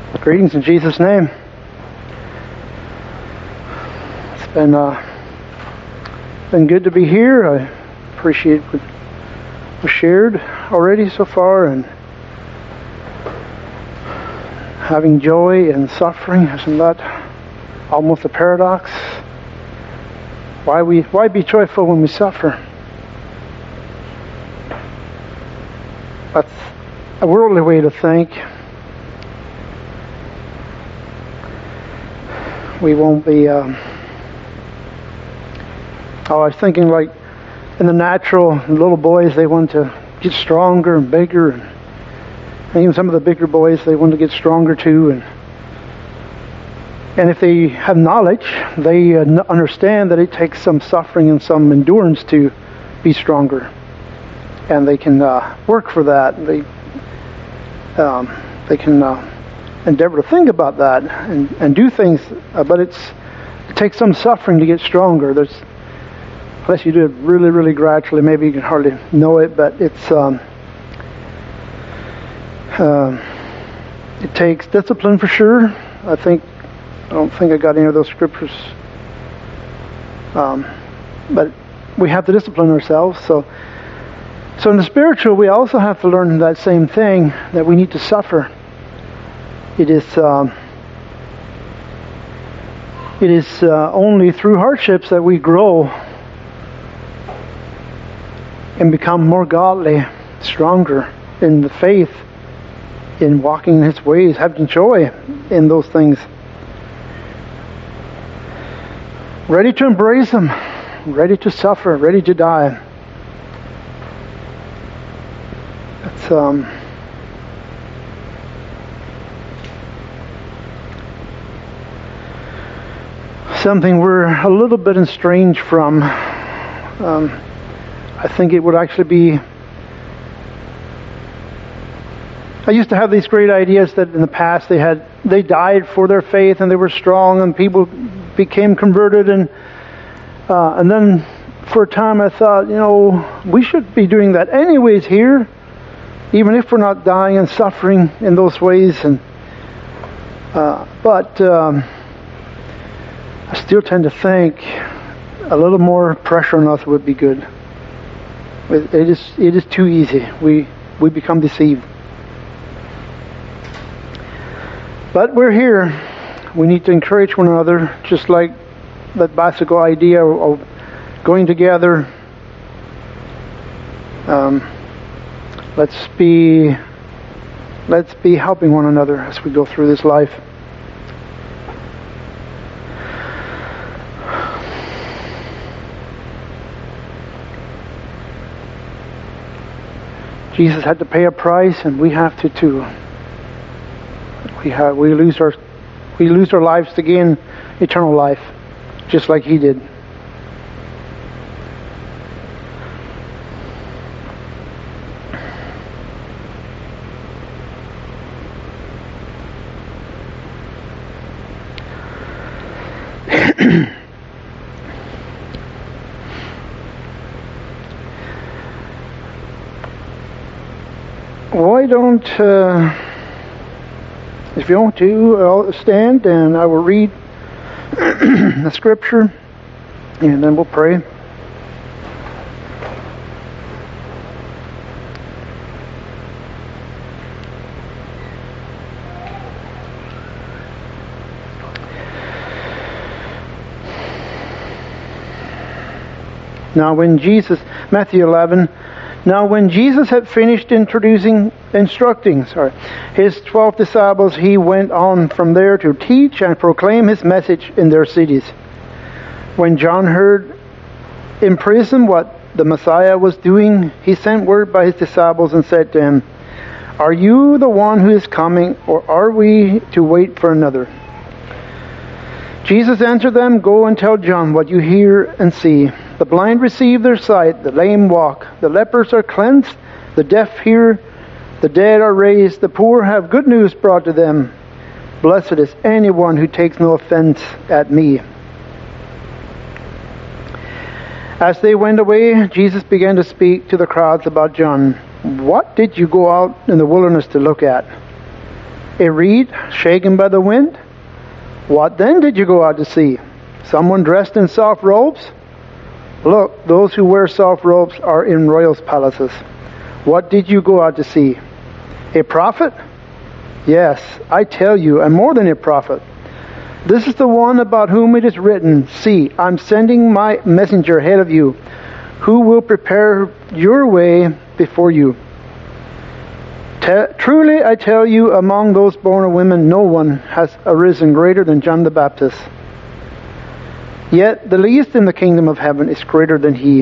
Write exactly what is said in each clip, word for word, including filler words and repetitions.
Greetings in Jesus' name. It's been uh, been good to be here. I appreciate what was shared already so far, and having joy and suffering. Isn't that almost a paradox? Why we why be joyful when we suffer? That's a worldly way to think. We won't be. Um, oh, I was thinking, like in the natural, little boys, they want to get stronger and bigger, and, and even some of the bigger boys, they want to get stronger too. And and if they have knowledge, they uh, understand that it takes some suffering and some endurance to be stronger, and they can uh, work for that. They um, they can. Uh, endeavor to think about that and, and do things, uh, but it's it takes some suffering to get stronger. There's, unless you do it really, really gradually, maybe you can hardly know it, but it's um, uh, it takes discipline for sure. I think I don't think I got any of those scriptures, um, but we have to discipline ourselves. So, so in the spiritual, we also have to learn that same thing, that we need to suffer. It is um, it is uh, only through hardships that we grow and become more godly, stronger in the faith, in walking in His ways, having joy in those things. Ready to embrace Him, ready to suffer, ready to die. That's um. something we're a little bit estranged from. Um, I think it would actually be... I used to have these great ideas that in the past they had they died for their faith and they were strong and people became converted, and uh, and then for a time I thought, you know, we should be doing that anyways here, even if we're not dying and suffering in those ways. And uh, but um, I still tend to think a little more pressure on us would be good. It is it is too easy. We we become deceived. But we're here. We need to encourage one another, just like that bicycle idea of going together. Um, let's be let's be helping one another as we go through this life. Jesus had to pay a price, and we have to too. We have we lose our we lose our lives to gain eternal life, just like He did. Why don't, uh, if you want to, I'll stand and I will read the scripture and then we'll pray. Now when Jesus, Matthew eleven, Now when Jesus had finished introducing, instructing sorry, His twelve disciples, He went on from there to teach and proclaim His message in their cities. When John heard in prison what the Messiah was doing, he sent word by His disciples and said to him, Are you the one who is coming, or are we to wait for another? Jesus answered them, Go and tell John what you hear and see. The blind receive their sight, the lame walk, the lepers are cleansed, the deaf hear, the dead are raised, the poor have good news brought to them. Blessed is anyone who takes no offense at me. As they went away, Jesus began to speak to the crowds about John. What did you go out in the wilderness to look at? A reed shaken by the wind? What then did you go out to see? Someone dressed in soft robes? Look, those who wear soft robes are in royals' palaces. What did you go out to see? A prophet? Yes, I tell you, and more than a prophet. This is the one about whom it is written, See, I'm sending my messenger ahead of you, who will prepare your way before you. Te- truly I tell you, among those born of women, no one has arisen greater than John the Baptist. Yet the least in the kingdom of heaven is greater than he.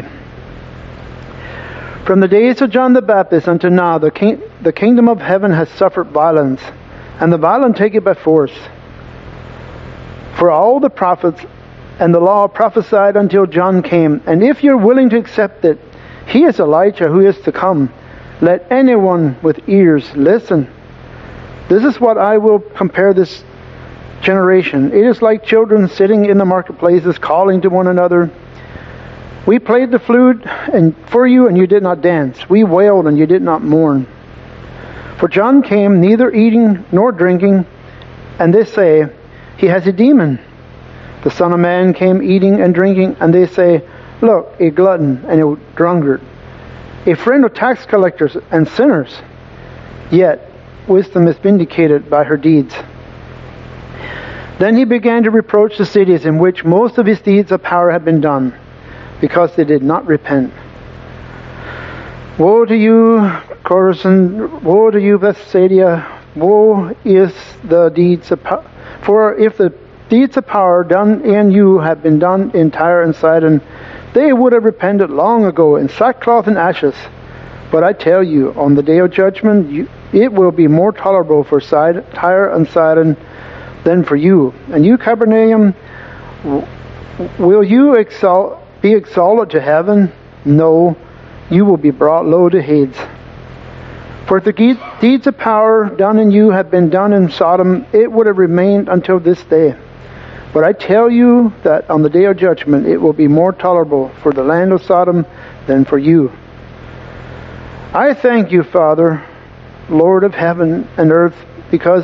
From the days of John the Baptist until now, the, king- the kingdom of heaven has suffered violence, and the violent take it by force. For all the prophets and the law prophesied until John came, and if you're willing to accept it, he is Elijah who is to come. Let anyone with ears listen. This is what I will compare this generation. It is like children sitting in the marketplaces calling to one another. We played the flute and for you, and you did not dance. We wailed, and you did not mourn. For John came neither eating nor drinking, and they say, He has a demon. The Son of Man came eating and drinking, and they say, Look, a glutton and a drunkard, a friend of tax collectors and sinners. Yet wisdom is vindicated by her deeds. Then he began to reproach the cities in which most of his deeds of power had been done, because they did not repent. Woe to you, Chorazin! Woe to you, Bethsaida! Woe is the deeds of power! For if the deeds of power done in you had been done in Tyre and Sidon, they would have repented long ago in sackcloth and ashes. But I tell you, on the day of judgment, you, it will be more tolerable for Sidon, Tyre and Sidon than for you. And you, Capernaum, will you exalt, be exalted to heaven? No, you will be brought low to Hades. For if the deeds of power done in you had been done in Sodom, it would have remained until this day. But I tell you that on the day of judgment it will be more tolerable for the land of Sodom than for you. I thank you, Father, Lord of heaven and earth, because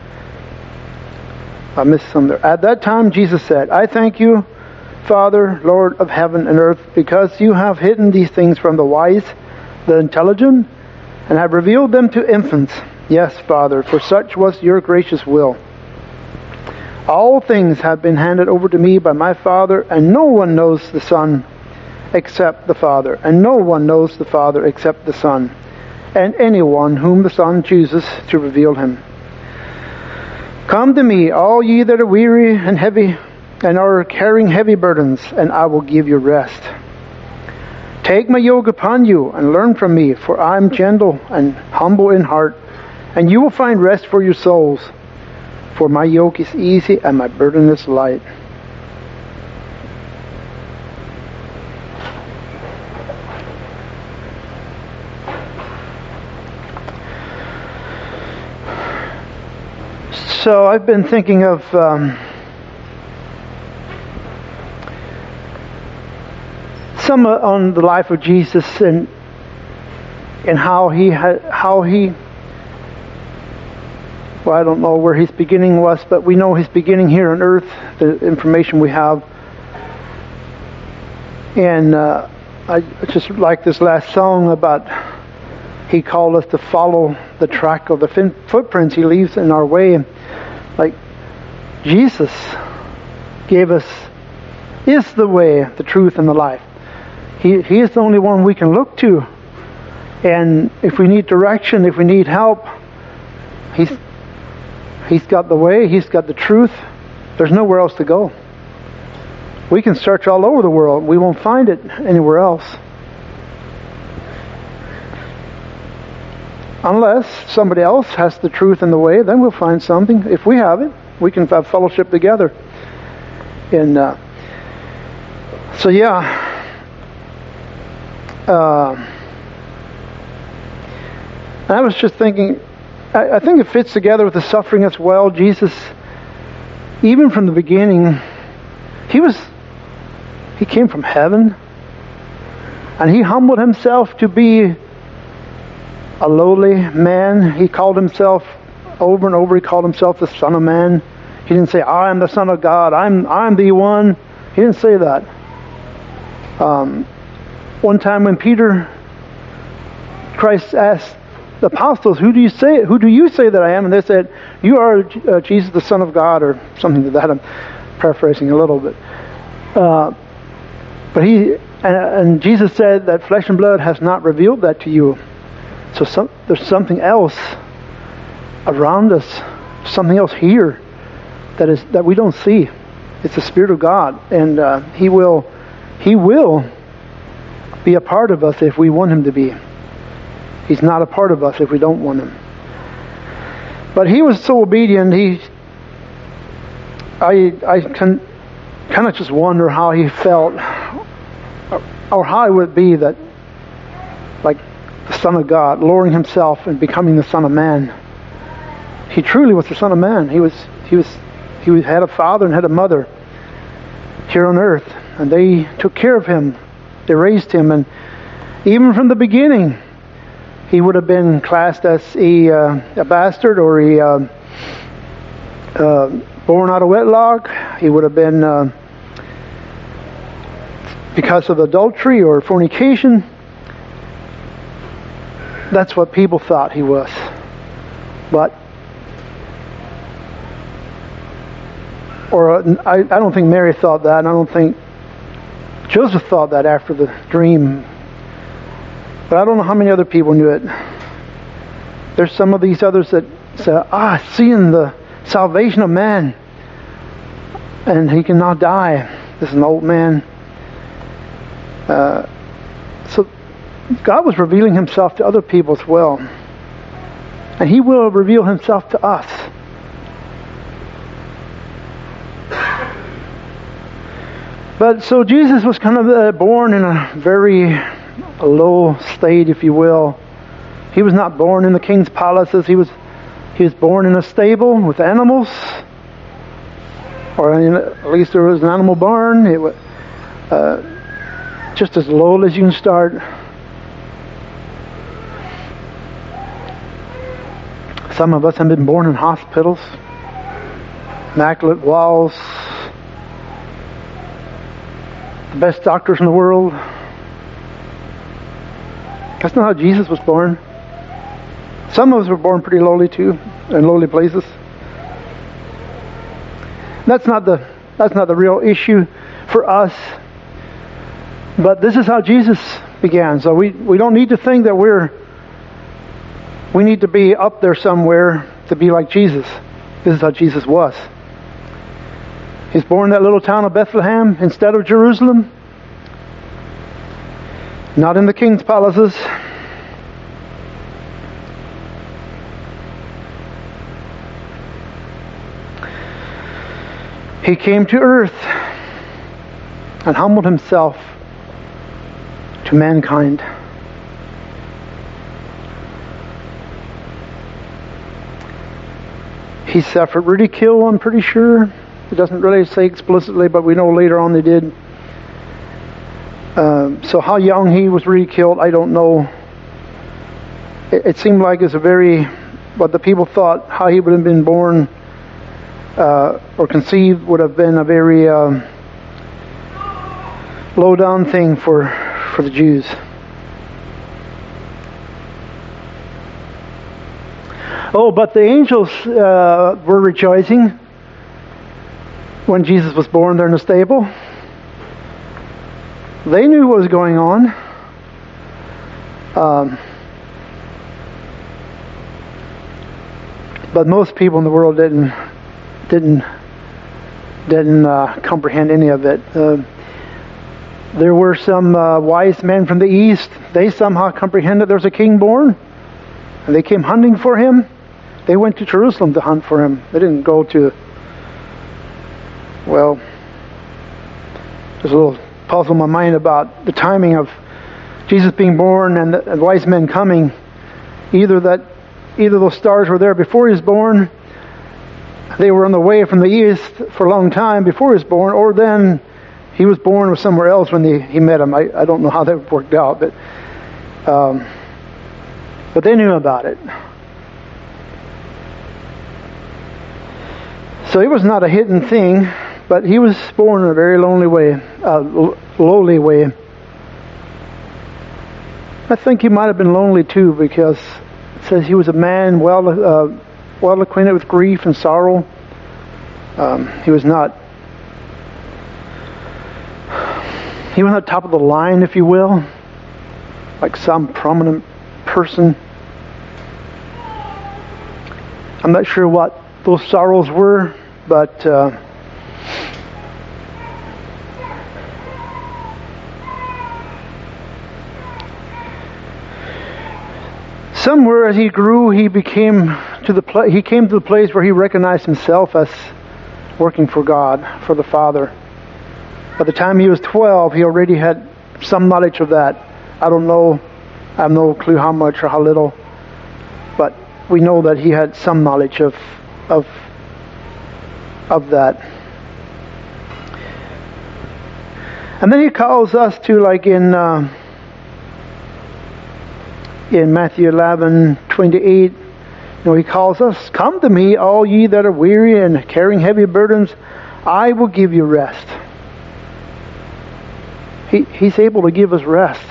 I missed some there. At that time Jesus said, I thank you, Father, Lord of heaven and earth, because you have hidden these things from the wise, the intelligent, and have revealed them to infants. Yes, Father, for such was your gracious will. All things have been handed over to me by my Father, and no one knows the Son except the Father, and no one knows the Father except the Son, and anyone whom the Son chooses to reveal him. Come to me, all ye that are weary and heavy, and are carrying heavy burdens, and I will give you rest. Take my yoke upon you, and learn from me, for I am gentle and humble in heart, and you will find rest for your souls. For my yoke is easy and my burden is light. So I've been thinking of um, some on the life of Jesus and and how he had how he. Well, I don't know where his beginning was, but we know his beginning here on earth, the information we have. And uh, I just like this last song about he called us to follow the track of the fin- footprints he leaves in our way. Like Jesus gave us, is the way, the truth, and the life. He, he is the only one we can look to. And if we need direction, if we need help, he's He's got the way, He's got the truth. There's nowhere else to go. We can search all over the world. We won't find it anywhere else. Unless somebody else has the truth and the way, then we'll find something. If we have it, we can have fellowship together. And uh, so yeah. Uh, I was just thinking, I think it fits together with the suffering as well. Jesus, even from the beginning, he was, he came from heaven, and he humbled himself to be a lowly man. He called himself Over and over he called himself the Son of Man. He didn't say, I am the Son of God. I'm I'm the one. He didn't say that. Um, one time when Peter, Christ asked the apostles, who do you say who do you say that I am? And they said, you are uh, Jesus, the Son of God, or something to that. I'm paraphrasing a little bit. Uh, but he and, and Jesus said that flesh and blood has not revealed that to you. So some, there's something else around us, something else here that is that we don't see. It's the Spirit of God, and uh, He will He will be a part of us if we want Him to be. He's not a part of us if we don't want Him. But He was so obedient. He, I, I can kind of just wonder how He felt, or how it would be that, like the Son of God, lowering Himself and becoming the Son of Man. He truly was the Son of Man. He was, he was, he had a father and had a mother here on earth, and they took care of Him. They raised Him, and even from the beginning, He would have been classed as a, uh, a bastard, or a uh, uh, born out of wedlock. He would have been uh, because of adultery or fornication. That's what people thought He was. But or uh, I, I don't think Mary thought that, and I don't think Joseph thought that after the dream. But I don't know how many other people knew it. There's some of these others that say, ah, seeing the salvation of man, and he can now die. This is an old man. Uh, so God was revealing Himself to other people as well. And He will reveal Himself to us. But so Jesus was kind of uh, born in a very low state, if you will. He was not born in the king's palaces. He was he was born in a stable with animals, or in, at least there was an animal barn. It was uh, just as low as you can start. Some of us have been born in hospitals, immaculate walls, the best doctors in the world. That's not how Jesus was born. Some of us were born pretty lowly too, in lowly places. That's not the that's not the real issue for us. But this is how Jesus began. So we, we don't need to think that we're we need to be up there somewhere to be like Jesus. This is how Jesus was. He's born in that little town of Bethlehem instead of Jerusalem. Not in the king's palaces. He came to earth and humbled Himself to mankind. He suffered ridicule, I'm pretty sure. It doesn't really say explicitly, but we know later on they did. Uh, so how young he was ridiculed, I don't know. It, it seemed like it's a very, what the people thought, how he would have been born uh, or conceived would have been a very um, low down thing for, for the Jews. Oh, but the angels uh, were rejoicing when Jesus was born there in the stable. They knew what was going on. Um, but most people in the world didn't didn't didn't uh, comprehend any of it. Uh, there were some uh, wise men from the east. They somehow comprehended there was a king born, and they came hunting for him. They went to Jerusalem to hunt for him. They didn't go to, well, there's a little puzzle in my mind about the timing of Jesus being born and the and wise men coming. Either that, either those stars were there before he was born, they were on the way from the east for a long time before he was born, or then he was born or somewhere else when they, he met him. I, I don't know how that worked out, but um, but they knew about it. So it was not a hidden thing, but he was born in a very lonely way, uh, lowly way. I think he might have been lonely too, because it says he was a man well uh, well acquainted with grief and sorrow. Um, he was not he was not top of the line, if you will, like some prominent person. I'm not sure what those sorrows were, but uh, somewhere as he grew, he became to the pla- he came to the place where he recognized himself as working for God, for the Father. By the time he was twelve, he already had some knowledge of that. I don't know, I have no clue how much or how little, but we know that he had some knowledge of of of that. And then he calls us to, like in uh, in Matthew eleven twenty-eight, you know, he calls us, "Come to me, all ye that are weary and carrying heavy burdens, I will give you rest." He, he's able to give us rest.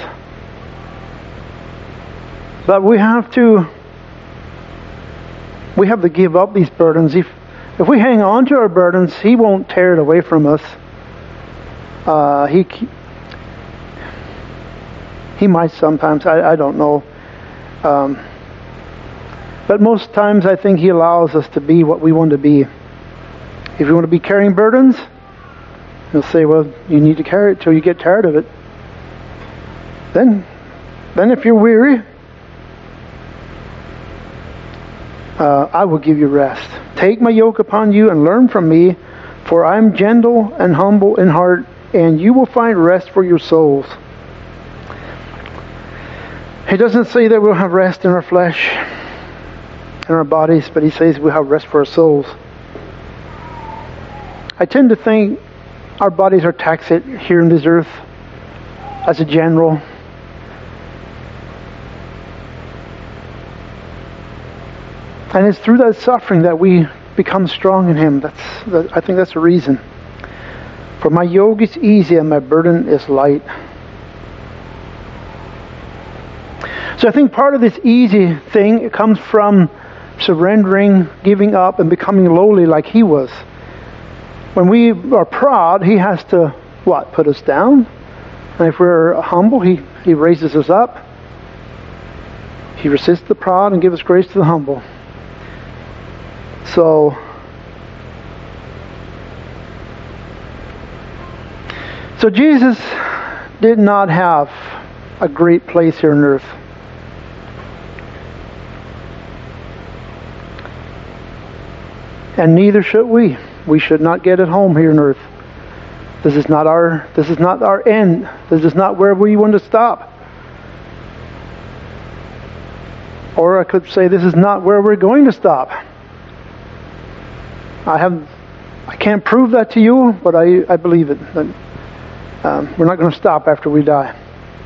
But we have to we have to give up these burdens. If if we hang on to our burdens, he won't tear it away from us. Uh, he he might sometimes. I, I don't know. Um, but most times I think he allows us to be what we want to be. If you want to be carrying burdens, he'll say, well, you need to carry it till you get tired of it. Then, then if you're weary, uh, I will give you rest. Take my yoke upon you and learn from me, for I am gentle and humble in heart, and you will find rest for your souls. He doesn't say that we'll have rest in our flesh, in our bodies, but he says we'll have rest for our souls. I tend to think our bodies are taxed here on this earth as a general. And it's through that suffering that we become strong in him. That's, that, I think that's the reason. For my yoke is easy and my burden is light. So I think part of this easy thing, it comes from surrendering, giving up, and becoming lowly like he was. When we are proud, he has to, what, put us down? And if we're humble, he, he raises us up. He resists the proud and gives grace to the humble. So, so Jesus did not have a great place here on earth. And neither should we. We should not get it home here on earth. This is not our this is not our end. This is not where we want to stop. Or I could say this is not where we're going to stop. I have I can't prove that to you, but I, I believe it. That, um, we're not going to stop after we die.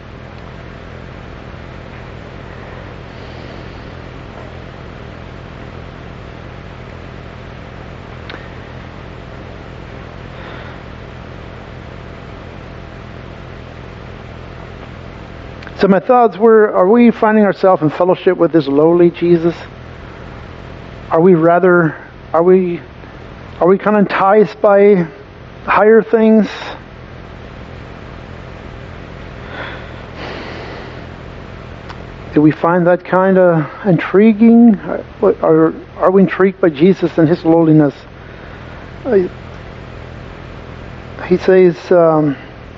So my thoughts were, are we finding ourselves in fellowship with this lowly Jesus? Are we rather, are we, are we kind of enticed by higher things? Do we find that kind of intriguing? Are, are we intrigued by Jesus and his lowliness? He says, um,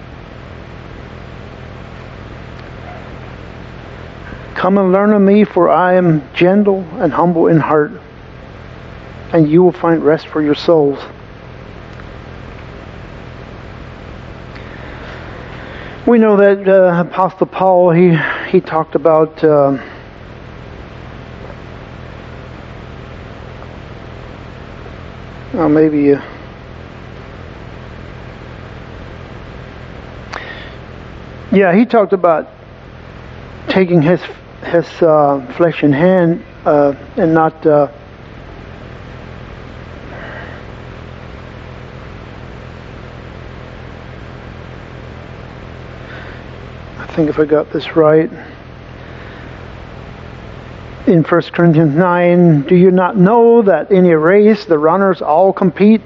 "Come and learn of me, for I am gentle and humble in heart, and you will find rest for your souls." We know that uh, Apostle Paul, he he talked about uh, oh, maybe uh, yeah, he talked about taking his his uh, flesh in hand uh, and not uh, think if I got this right. In First Corinthians nine, do you not know that in a race the runners all compete?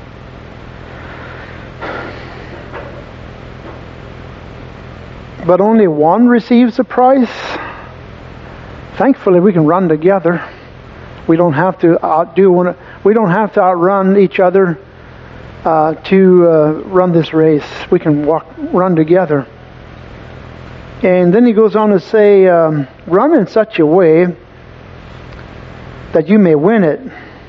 But only one receives the prize? Thankfully, we can run together. We don't have to outdo one. We don't have to outrun each other uh, to uh, run this race. We can walk, run together. And then he goes on to say, um, run in such a way that you may win it.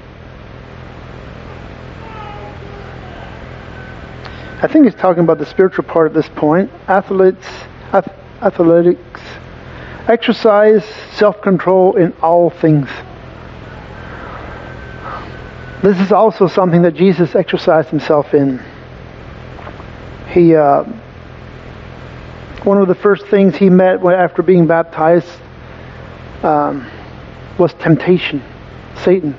I think he's talking about the spiritual part at this point. Athletes, ath- athletics, exercise self-control in all things. This is also something that Jesus exercised himself in. He, uh, one of the first things he met after being baptized um, was temptation, Satan.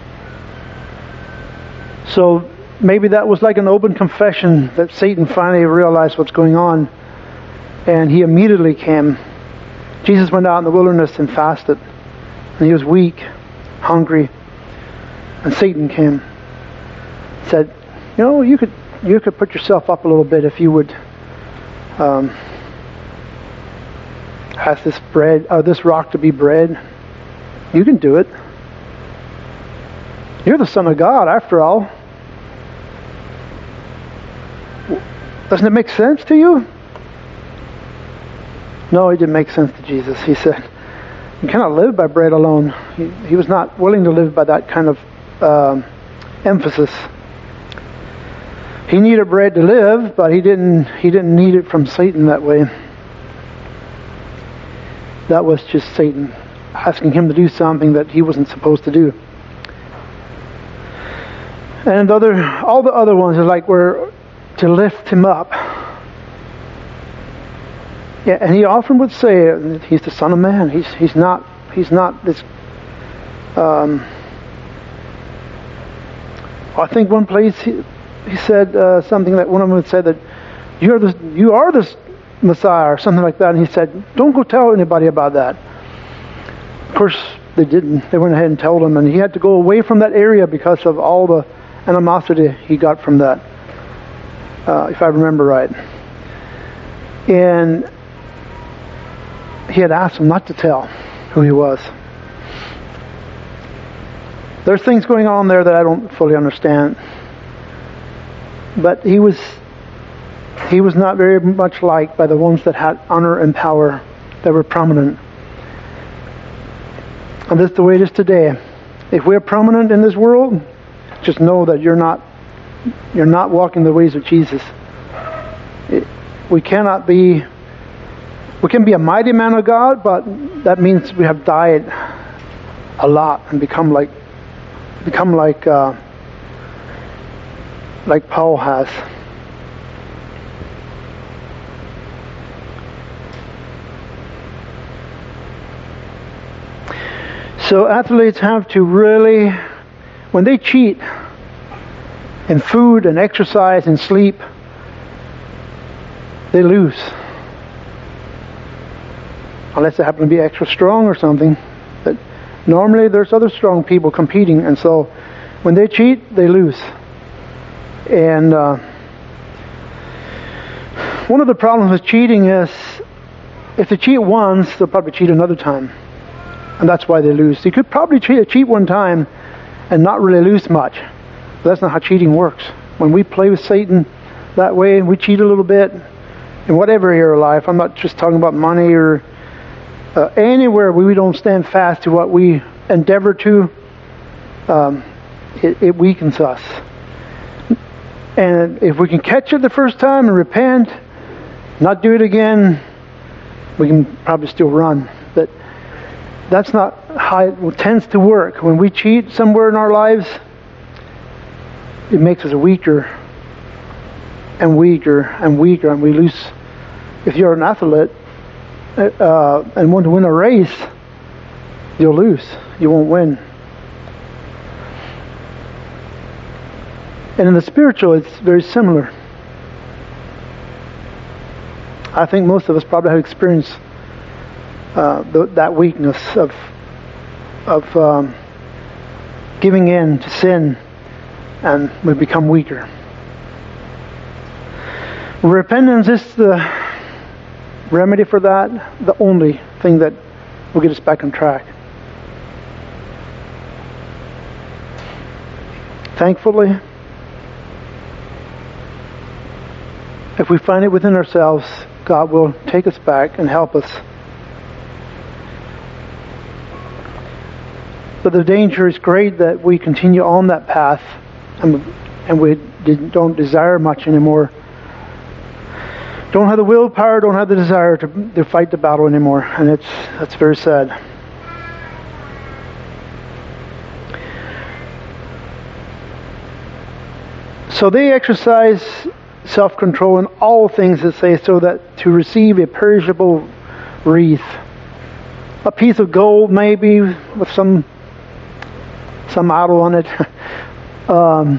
So maybe that was like an open confession that Satan finally realized what's going on, and he immediately came. Jesus went out in the wilderness and fasted, and he was weak, hungry, and Satan came. Said, you know, you could you could put yourself up a little bit if you would um, ask this bread or this rock to be bread. You can do it. You're the Son of God, after all. Doesn't it make sense to you? No, it didn't make sense to Jesus. He said, you cannot live by bread alone. He, he was not willing to live by that kind of um, emphasis. He needed bread to live, but he didn't. He didn't need it from Satan that way. That was just Satan asking him to do something that he wasn't supposed to do. And other, all the other ones are like we're to lift him up. Yeah, and he often would say that he's the Son of Man. He's he's not he's not this. Um, I think one place he, he said uh, something that one of them had said that you're the you are the Messiah or something like that, and he said, "Don't go tell anybody about that." Of course, they didn't. They went ahead and told him, and he had to go away from that area because of all the animosity he got from that, uh, if I remember right. And he had asked him not to tell who he was. There's things going on there that I don't fully understand. But he was he was not very much liked by the ones that had honor and power, that were prominent. And this is the way it is today. If we're prominent in this world, just know that you're not you're not walking the ways of Jesus. It, we cannot be we can be a mighty man of God, but that means we have died a lot and become like become like uh, like Paul has. So athletes have to really, when they cheat in food and exercise and sleep, they lose. Unless they happen to be extra strong or something. But normally there's other strong people competing, and so when they cheat, they lose. And uh, one of the problems with cheating is if they cheat once, they'll probably cheat another time. And that's why they lose. You could probably cheat, cheat one time and not really lose much. But that's not how cheating works. When we play with Satan that way, we cheat a little bit in whatever area of life. I'm not just talking about money or uh, anywhere where we don't stand fast to what we endeavor to. Um, it, it weakens us. And if we can catch it the first time and repent, not do it again, we can probably still run. But that's not how it tends to work. When we cheat somewhere in our lives, it makes us weaker and weaker and weaker, and we lose. If you're an athlete uh, and want to win a race, you'll lose. You won't win. And in the spiritual, it's very similar. I think most of us probably have experienced uh, th- that weakness of of um, giving in to sin, and we become weaker. Repentance is the remedy for that, the only thing that will get us back on track. Thankfully, if we find it within ourselves, God will take us back and help us. But the danger is great that we continue on that path and, and we don't desire much anymore. Don't have the willpower, don't have the desire to, to fight the battle anymore. And it's that's very sad. So they exercise self-control in all things, that say, so that to receive a perishable wreath, a piece of gold maybe with some some idol on it, um,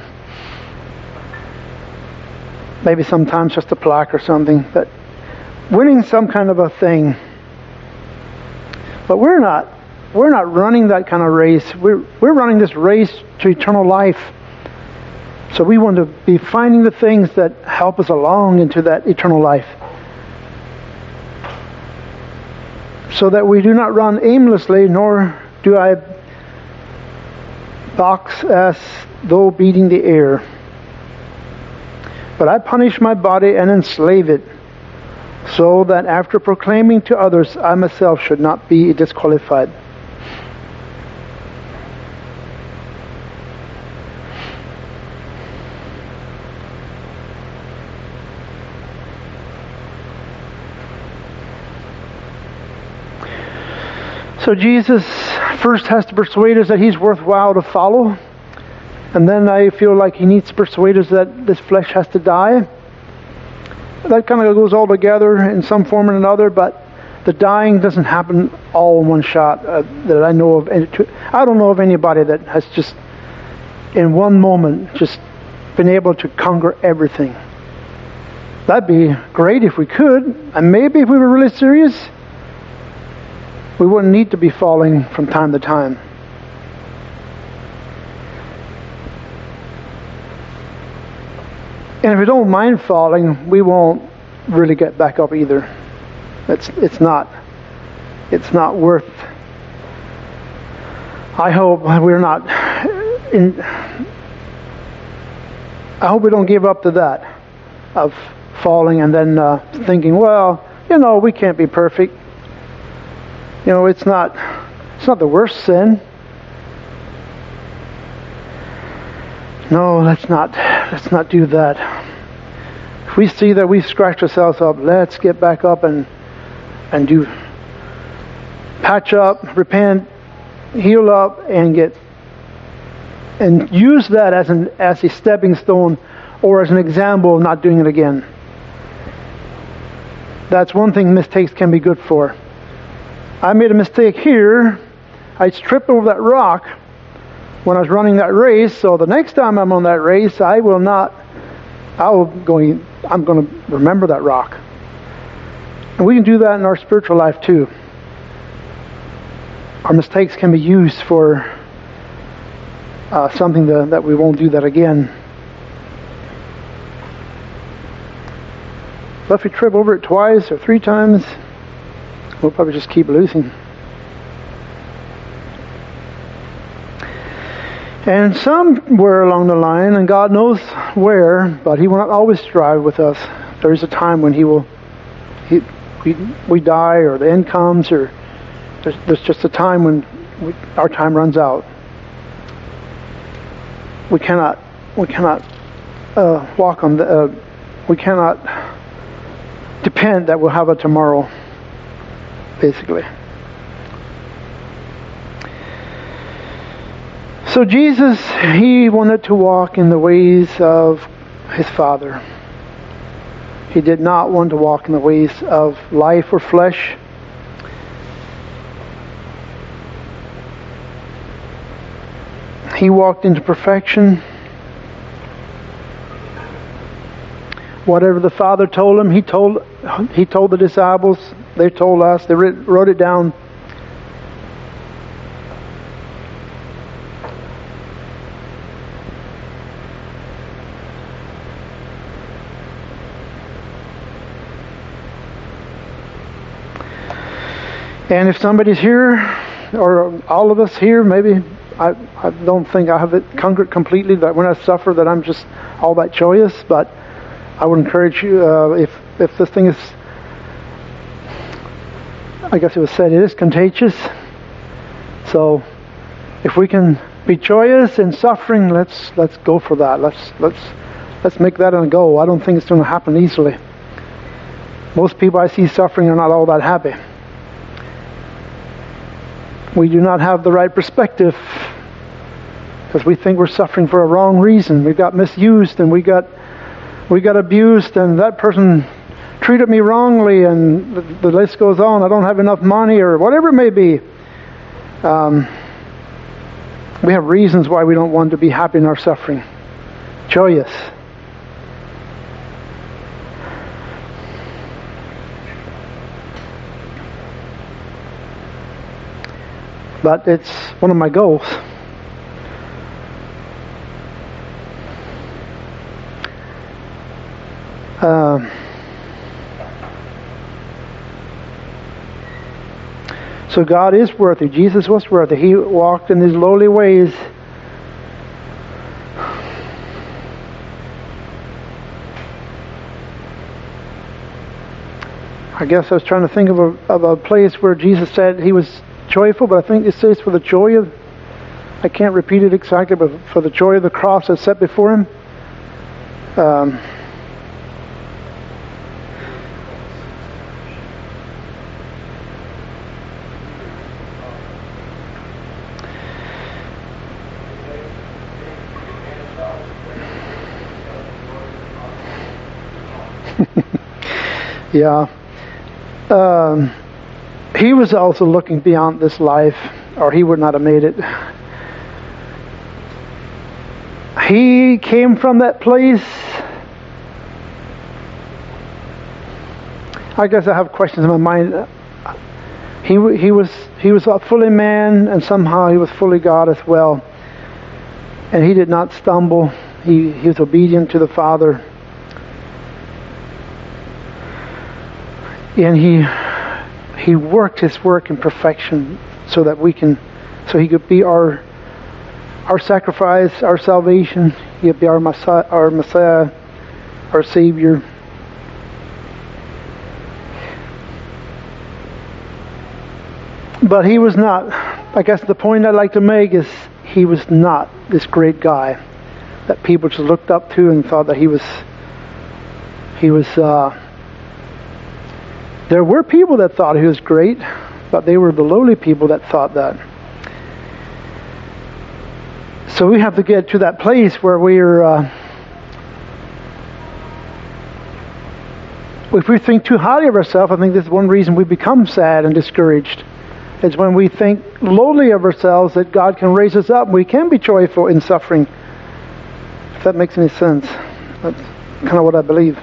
maybe sometimes just a plaque or something, but winning some kind of a thing. But we're not we're not running that kind of race. We're we're running this race to eternal life. So we want to be finding the things that help us along into that eternal life. So that we do not run aimlessly, nor do I box as though beating the air. But I punish my body and enslave it, so that after proclaiming to others, I myself should not be disqualified. So Jesus first has to persuade us that He's worthwhile to follow. And then I feel like He needs to persuade us that this flesh has to die. That kind of goes all together in some form or another, but the dying doesn't happen all in one shot uh, that I know of. I don't know of anybody that has just, in one moment, just been able to conquer everything. That'd be great if we could, and maybe if we were really serious, we wouldn't need to be falling from time to time. And if we don't mind falling, we won't really get back up either. It's it's not it's not worth. I hope we're not in. I hope we don't give up to that of falling and then uh, thinking, well, you know, we can't be perfect. You know, it's not it's not the worst sin. No, let's not let's not do that. If we see that we've scratched ourselves up, let's get back up and and do patch up, repent, heal up, and get and use that as an as a stepping stone or as an example of not doing it again. That's one thing mistakes can be good for. I made a mistake here. I tripped over that rock when I was running that race, so the next time I'm on that race, I will not, I will going, I'm going to remember that rock. And we can do that in our spiritual life too. Our mistakes can be used for uh, something that, that we won't do that again. But if we trip over it twice or three times, we'll probably just keep losing. And somewhere along the line, and God knows where, but He will not always strive with us. There is a time when He will, he, we, we die, or the end comes, or there's, there's just a time when we, our time runs out. We cannot, we cannot uh, walk on the, uh, we cannot depend that we'll have a tomorrow, basically. So Jesus, He wanted to walk in the ways of His Father. He did not want to walk in the ways of life or flesh. He walked into perfection. Whatever the Father told him, he told he told the disciples. They told us. They wrote it down. And if somebody's here, or all of us here, maybe I, I don't think I have it conquered completely, that when I suffer that I'm just all that joyous, but I would encourage you, uh, if, if this thing is, I guess it was said, it is contagious. So if we can be joyous in suffering, let's let's go for that. Let's let's let's make that a go. I don't think it's going to happen easily. Most people I see suffering are not all that happy. We do not have the right perspective because we think we're suffering for a wrong reason. We got misused and we got we got abused and that person treated me wrongly and the, the list goes on. I don't have enough money or whatever it may be. Um, we have reasons why we don't want to be happy in our suffering. Joyous. But it's one of my goals. Uh, so God is worthy. Jesus was worthy. He walked in His lowly ways. I guess I was trying to think of a, of a place where Jesus said He was joyful, but I think it says for the joy of, I can't repeat it exactly, but for the joy of the cross that's set before Him. Um, yeah. Um, He was also looking beyond this life, or He would not have made it. He came from that place. I guess I have questions in my mind. He he was he was fully man, and somehow He was fully God as well. And He did not stumble. He he was obedient to the Father, and He. He worked His work in perfection so that we can, so He could be our our sacrifice, our salvation. He could be our Messiah, our Messiah, our Savior. But He was not, I guess the point I'd like to make is He was not this great guy that people just looked up to and thought that He was, He was, uh, there were people that thought He was great, but they were the lowly people that thought that. So we have to get to that place where we're, uh, if we think too highly of ourselves, I think this is one reason we become sad and discouraged. It's when we think lowly of ourselves that God can raise us up. We can be joyful in suffering. If that makes any sense. That's kind of what I believe.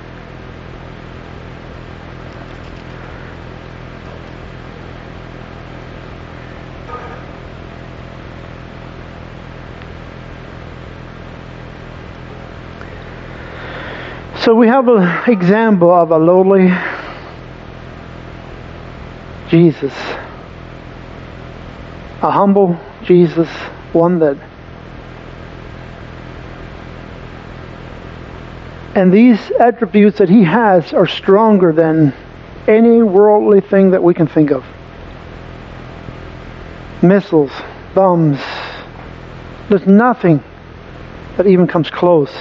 So we have an example of a lowly Jesus. A humble Jesus, one that... And these attributes that He has are stronger than any worldly thing that we can think of. Missiles, bombs. There's nothing that even comes close.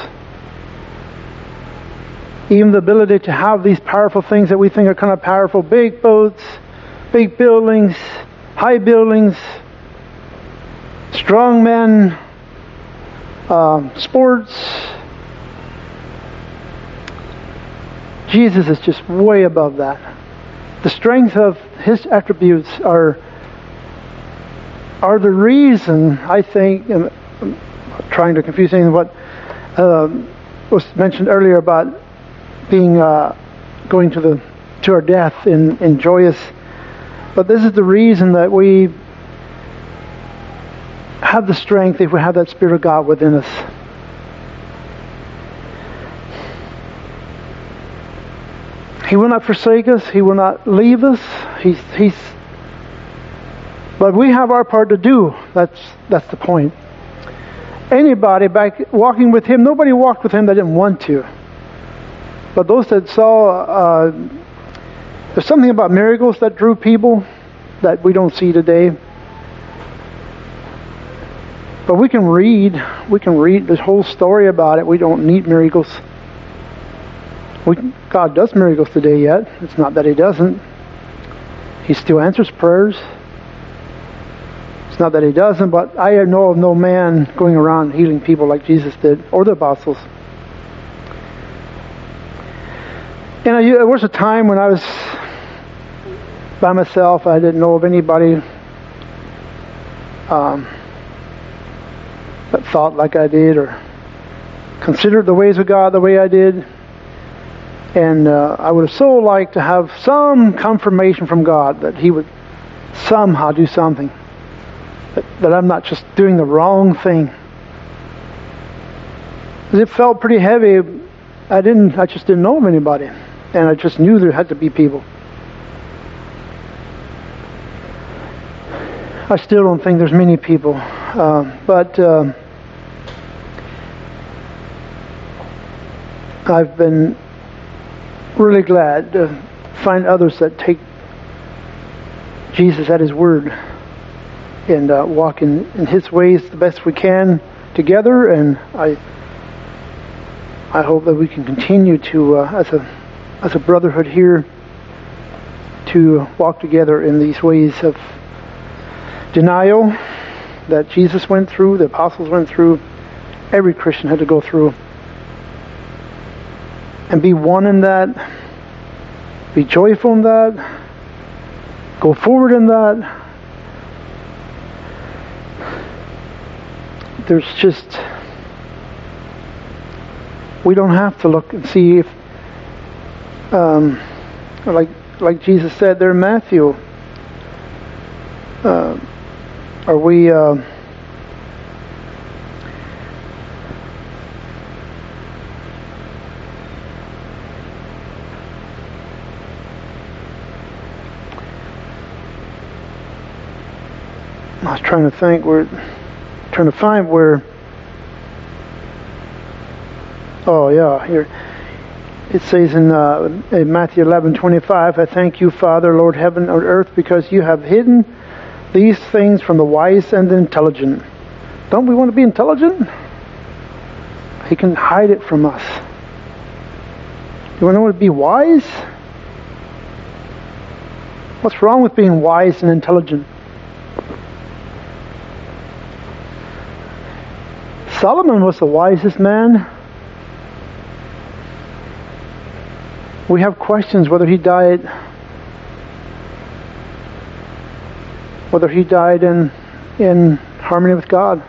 Even the ability to have these powerful things that we think are kind of powerful, big boats, big buildings, high buildings, strong men, uh, sports. Jesus is just way above that. The strength of His attributes are are the reason, I think, and I'm trying to confuse anything, what uh, was mentioned earlier about being uh, going to the to our death in, in joyous. But this is the reason that we have the strength if we have that Spirit of God within us. He will not forsake us. He will not leave us. He's, he's, but we have our part to do. That's that's the point. Anybody back walking with Him, nobody walked with Him that didn't want to. But those that saw, uh, there's something about miracles that drew people that we don't see today. But we can read, we can read this whole story about it. We don't need miracles. We, God does miracles today yet. It's not that He doesn't. He still answers prayers. It's not that He doesn't, but I know of no man going around healing people like Jesus did, or the apostles. You know, there was a time when I was by myself. I didn't know of anybody um, that thought like I did, or considered the ways of God the way I did. And uh, I would have so liked to have some confirmation from God that He would somehow do something. That, that I'm not just doing the wrong thing. It felt pretty heavy. I didn't. I just didn't know of anybody. And I just knew there had to be people. I still don't think there's many people. Uh, but uh, I've been really glad to find others that take Jesus at His word and uh, walk in, in His ways the best we can together. And I I hope that we can continue to, uh, as a as a brotherhood here, to walk together in these ways of denial that Jesus went through, the apostles went through, every Christian had to go through. And be one in that, be joyful in that, go forward in that. There's just, we don't have to look and see if, um, like like Jesus said there in Matthew, uh, are we, uh, I was trying to think, we're trying to find where, oh yeah, here. It says in, uh, in Matthew eleven twenty-five, I thank you, Father, Lord, heaven and earth, because you have hidden these things from the wise and the intelligent. Don't we want to be intelligent? He can hide it from us. You want to know what to be wise? What's wrong with being wise and intelligent? Solomon was the wisest man. We have questions whether he died whether he died in in harmony with God.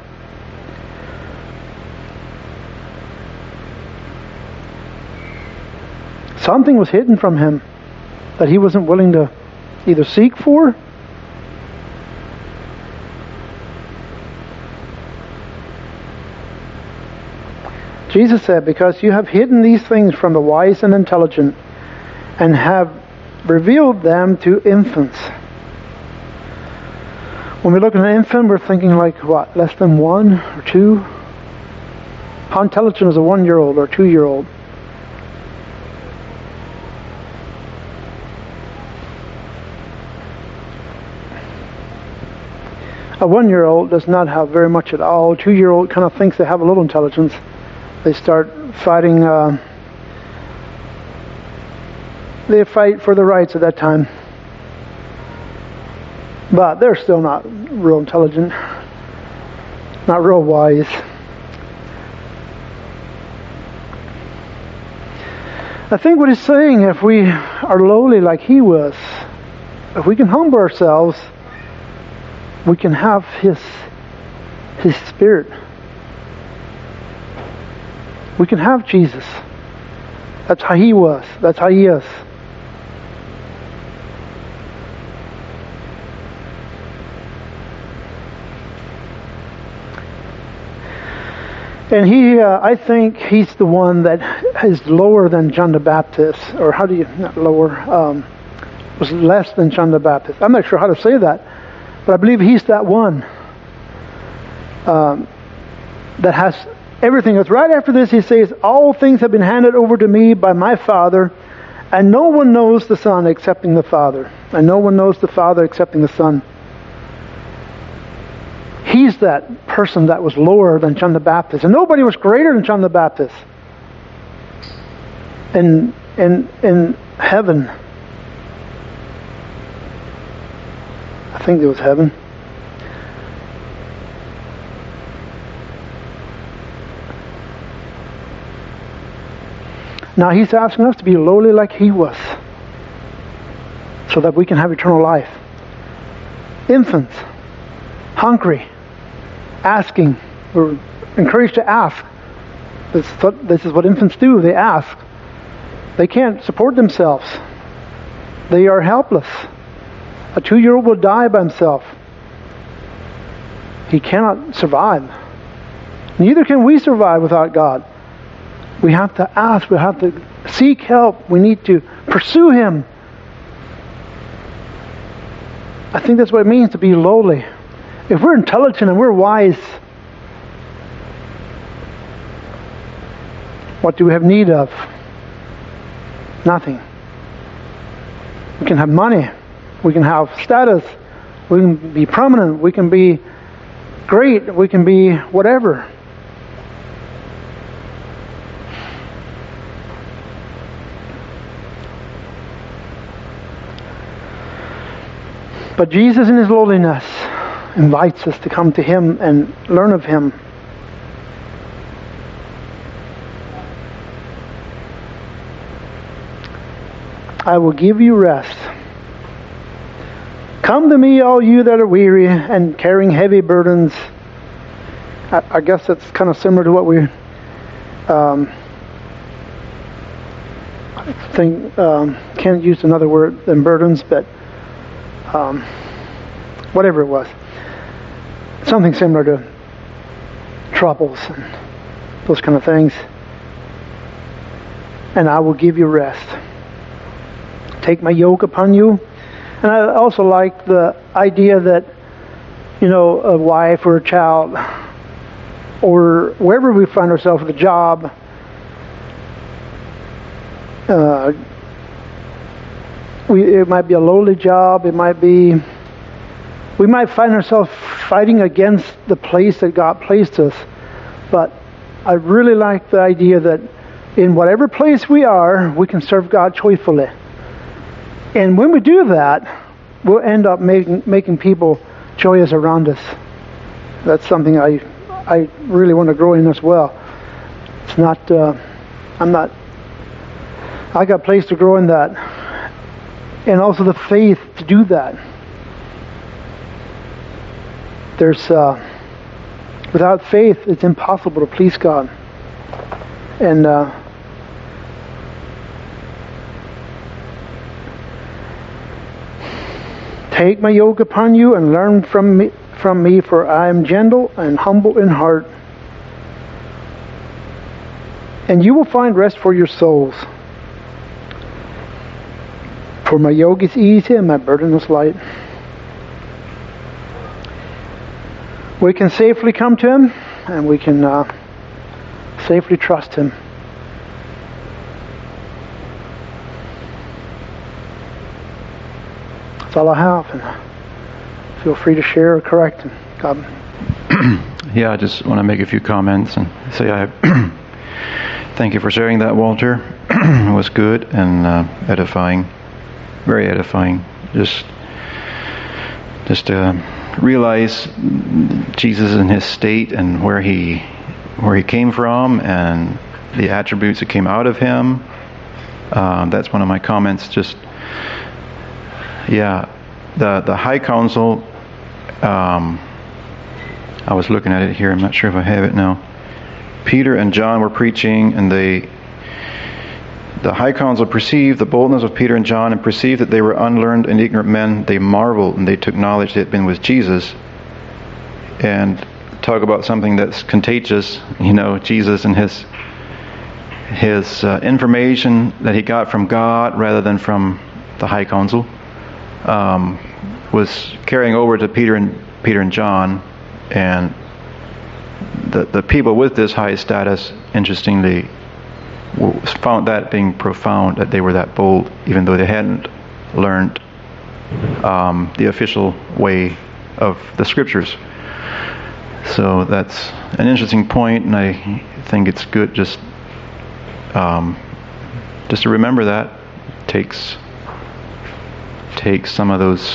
Something was hidden from him that he wasn't willing to either seek for Jesus said, because you have hidden these things from the wise and intelligent and have revealed them to infants. When we look at an infant, we're thinking like, what, less than one or two? How intelligent is a one-year-old or two-year-old? A one-year-old does not have very much at all. A two-year-old kind of thinks they have a little intelligence. They start fighting, uh, they fight for the rights at that time. But they're still not real intelligent, not real wise. I think what he's saying, if we are lowly like he was, if we can humble ourselves, we can have his, his Spirit. We can have Jesus. That's how he was. That's how he is. And he, uh, I think he's the one that is lower than John the Baptist, or how do you, not lower, um, was less than John the Baptist. I'm not sure how to say that, but I believe he's that one um, that has everything. It's right after this he says, all things have been handed over to me by my Father, and no one knows the Son excepting the Father, and no one knows the Father excepting the Son. He's that person that was lower than John the Baptist. And nobody was greater than John the Baptist. In, in, in heaven. I think it was heaven. Now he's asking us to be lowly like he was, so that we can have eternal life. Infants, hungry, asking. We're encouraged to ask. This is, what, this is what infants do. They ask. They can't support themselves. They are helpless. A two-year-old will die by himself. He cannot survive. Neither can we survive without God. We have to ask. We have to seek help. We need to pursue Him. I think that's what it means to be lowly. If we're intelligent and we're wise, what do we have need of? Nothing. We can have money. We can have status. We can be prominent. We can be great. We can be whatever. But Jesus in His lowliness invites us to come to Him and learn of Him. I will give you rest. Come to me, all you that are weary and carrying heavy burdens. I, I guess that's kind of similar to what we um, I think um, can't use another word than burdens, but um, whatever it was. Something similar to troubles and those kind of things. And I will give you rest. Take my yoke upon you. And I also like the idea that, you know, a wife or a child, or wherever we find ourselves with a job, uh, we, it might be a lowly job, it might be, we might find ourselves fighting against the place that God placed us. But I really like the idea that in whatever place we are, we can serve God joyfully. And when we do that, we'll end up making making people joyous around us. That's something I I really want to grow in as well. It's not, uh, I'm not, I got a place to grow in that. And also the faith to do that. There's, uh, without faith, it's impossible to please God. And, uh, take my yoke upon you and learn from me, from me, for I am gentle and humble in heart. And you will find rest for your souls. For my yoke is easy and my burden is light. We can safely come to Him, and we can uh, safely trust Him. That's all I have, and feel free to share or correct. And God. Yeah, I just want to make a few comments and say I thank you for sharing that, Walter. It was good and uh, edifying, very edifying. Just, just to realize Jesus in His state and where he, where he came from, and the attributes that came out of Him. Uh, that's one of my comments. Just. Yeah, the the High Council, um, I was looking at it here, I'm not sure if I have it now. Peter and John were preaching, and they the high council perceived the boldness of Peter and John and perceived that they were unlearned and ignorant men. They marveled and they took knowledge they had been with Jesus. And talk about something that's contagious, you know, Jesus and his his uh, information that he got from God rather than from the high council um, was carrying over to Peter and Peter and John, and the the people with this high status, interestingly, found that being profound, that they were that bold, even though they hadn't learned um, the official way of the Scriptures. So that's an interesting point, and I think it's good just um, just to remember that. Takes takes some of those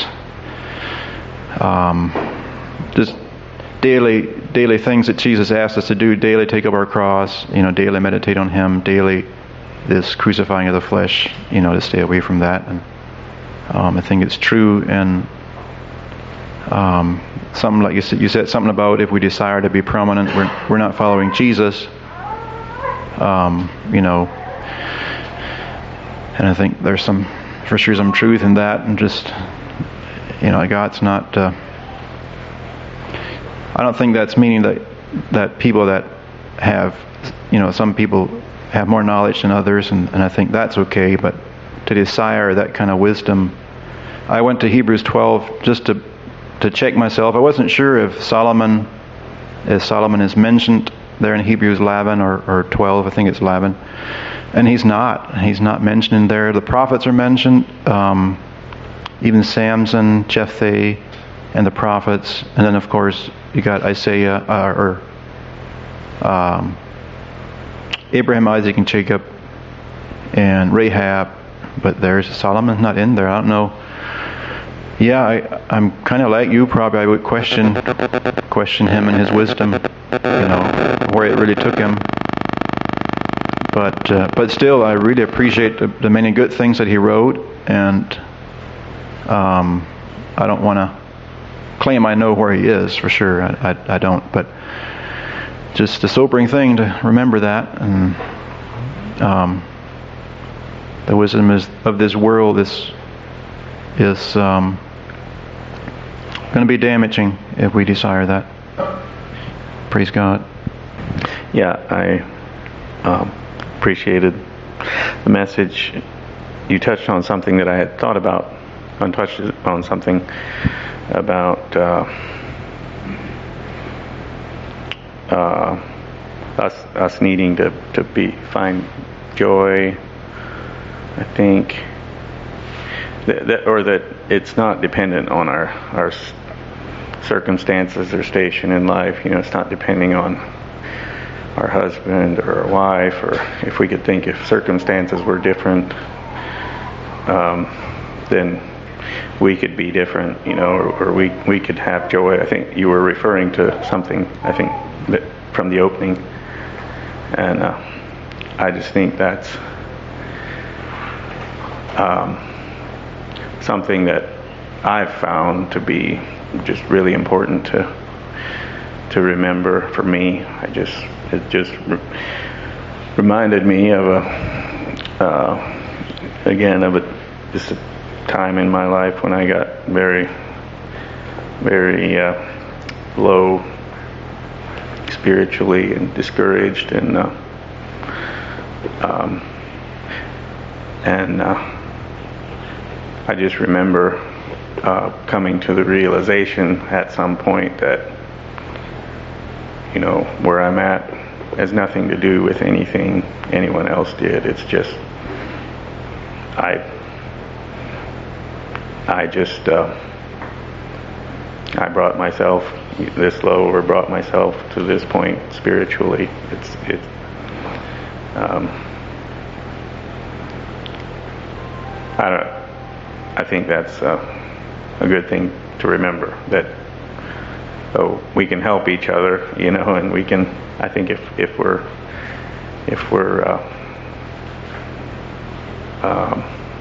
um, just daily daily things that Jesus asked us to do. Daily take up our cross, you know, daily meditate on Him, daily this crucifying of the flesh, you know, to stay away from that. And um, I think it's true. And um, something like you said, you said something about if we desire to be prominent, we're we're not following Jesus. Um, you know, and I think there's some, for sure, some truth in that. And just, you know, God's not. Uh, I don't think that's meaning that that people that have, you know, some people have more knowledge than others, and, and I think that's okay. But to desire that kind of wisdom, I went to Hebrews twelve just to to check myself. I wasn't sure if Solomon, if Solomon is mentioned there in Hebrews eleven or, or twelve. I think it's eleven, and he's not. He's not mentioned in there. The prophets are mentioned, um, even Samson, Jephthah, and the prophets, and then of course you got Isaiah uh, or um, Abraham, Isaac, and Jacob, and Rahab. But there's Solomon not in there. I don't know. Yeah, I, I'm kind of like you. Probably I would question question him and his wisdom, you know, where it really took him. But uh, but still, I really appreciate the, the many good things that he wrote, and um, I don't want to claim I know where he is for sure. I, I I don't. But just a sobering thing to remember that, and um, the wisdom is of this world is is. Um, going to be damaging if we desire that. Praise God. Yeah, I um, appreciated the message. You touched on something that I had thought about, and touched on something about uh, uh, us us needing to, to be find joy. I think that, that or that it's not dependent on our our circumstances or station in life. You know, it's not depending on our husband or our wife, or if we could think if circumstances were different, um, then we could be different, you know, or, or we we could have joy. I think you were referring to something, I think, that from the opening, and uh, I just think that's um, something that I've found to be just really important to to remember for me. I just it just re- reminded me of a uh, again of a just a time in my life when I got very very uh, low spiritually and discouraged, and uh, um, and uh, I just remember Uh, coming to the realization at some point that, you know, where I'm at has nothing to do with anything anyone else did. It's just I I just uh, I brought myself this low, or brought myself to this point spiritually. It's it um, I don't I think that's uh, a good thing to remember, that oh, we can help each other, you know, and we can. I think if if we're if we're uh, um,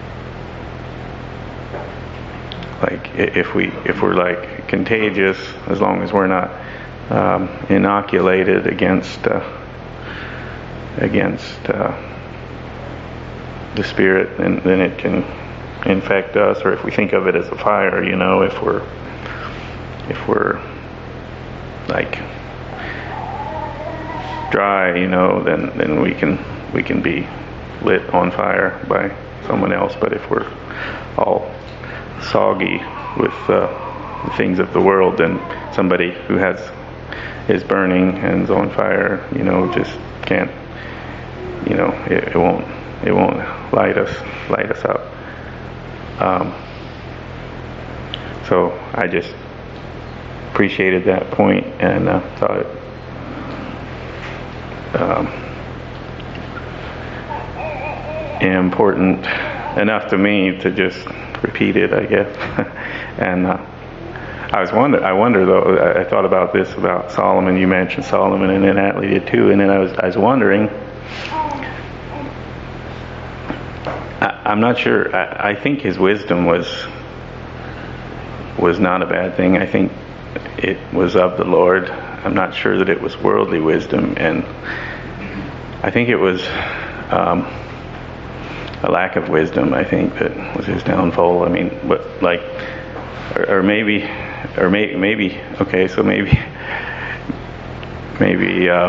like if we if we're like contagious, as long as we're not um, inoculated against uh, against uh, the Spirit, and then it can infect us. Or if we think of it as a fire, you know, if we're if we're like dry, you know, then then we can we can be lit on fire by someone else. But if we're all soggy with uh, the things of the world, then somebody who has is burning and is on fire, you know, just can't, you know, it, it won't it won't light us light us up. Um, so I just appreciated that point, and uh, thought it um, important enough to me to just repeat it, I guess. And uh, I was wonder I wonder though. I, I thought about this about Solomon. You mentioned Solomon, and then Natalie did too. And then I was I was wondering. I, I'm not sure. I, I think his wisdom was was not a bad thing. I think it was of the Lord. I'm not sure that it was worldly wisdom, and I think it was um, a lack of wisdom. I think that was his downfall. I mean, but like, or, or maybe, or may, maybe. Okay, so maybe, maybe, uh,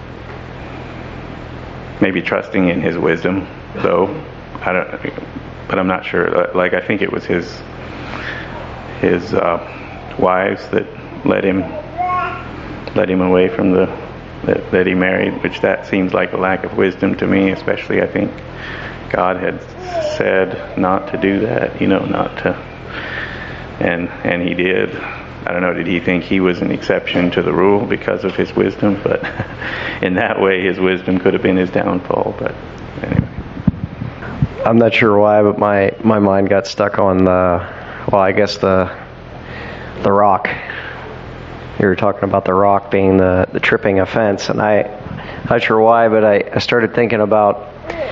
maybe trusting in his wisdom, though. I don't, but I'm not sure. Like, I think it was his his uh, wives that led him led him away from the that, that he married, which that seems like a lack of wisdom to me. Especially, I think God had said not to do that. You know, not to, and and he did. I don't know. Did he think he was an exception to the rule because of his wisdom? But in that way, his wisdom could have been his downfall. But anyway. I'm not sure why, but my, my mind got stuck on the, well, I guess the the rock. You were talking about the rock being the, the tripping offense, and I, I'm not sure why, but I, I started thinking about,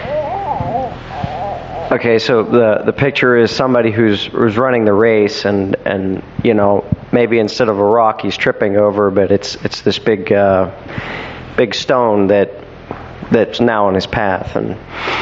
okay, so the, the picture is somebody who's who's running the race, and, and you know, maybe instead of a rock he's tripping over, but it's it's this big uh, big stone that that's now in his path, and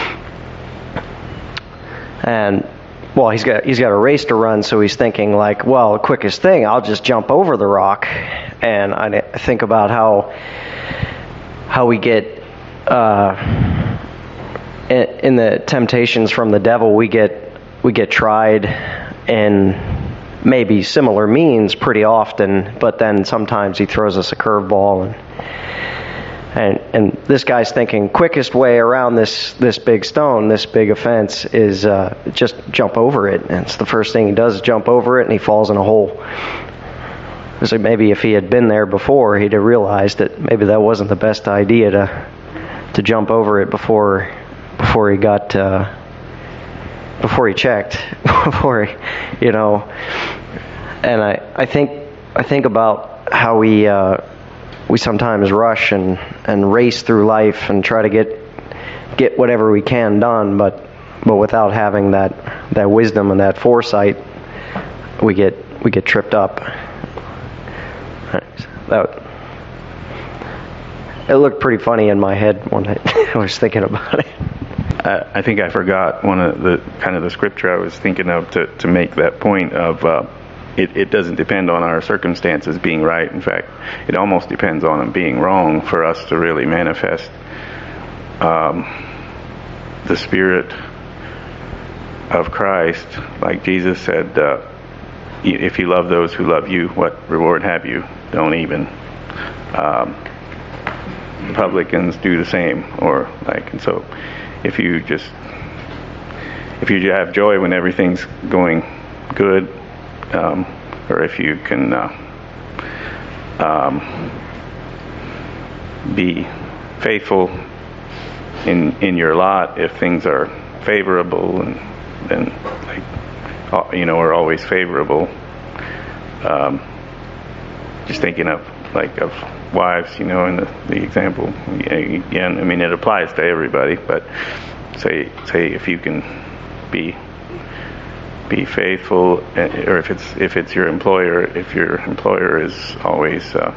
And, well, he's got he's got a race to run, so he's thinking like, well, the quickest thing, I'll just jump over the rock. And I think about how how we get uh, in, in the temptations from the devil, we get we get tried in maybe similar means pretty often, but then sometimes he throws us a curveball, and. And and this guy's thinking, quickest way around this, this big stone, this big offense, is uh, just jump over it. And it's the first thing he does is jump over it, and he falls in a hole. So maybe if he had been there before, he'd have realized that maybe that wasn't the best idea to to jump over it before before he got uh, before he checked, before he, you know. And I, I think I think about how we. Uh, We sometimes rush and, and race through life and try to get get whatever we can done, but but without having that, that wisdom and that foresight, we get we get tripped up. That it looked pretty funny in my head when I, I was thinking about it. I, I think I forgot one of the kind of the scripture I was thinking of to, to make that point of. Uh, It, it doesn't depend on our circumstances being right. In fact, it almost depends on them being wrong for us to really manifest um, the Spirit of Christ. Like Jesus said, uh, if you love those who love you, what reward have you? Don't even um, publicans do the same? Or like, and so if you just, if you have joy when everything's going good, Um, or if you can uh, um, be faithful in in your lot if things are favorable, and then like you know are always favorable. Um, just thinking of like of wives, you know, in the, the example again. I mean, it applies to everybody, but say say if you can be. be faithful, or if it's if it's your employer, if your employer is always uh,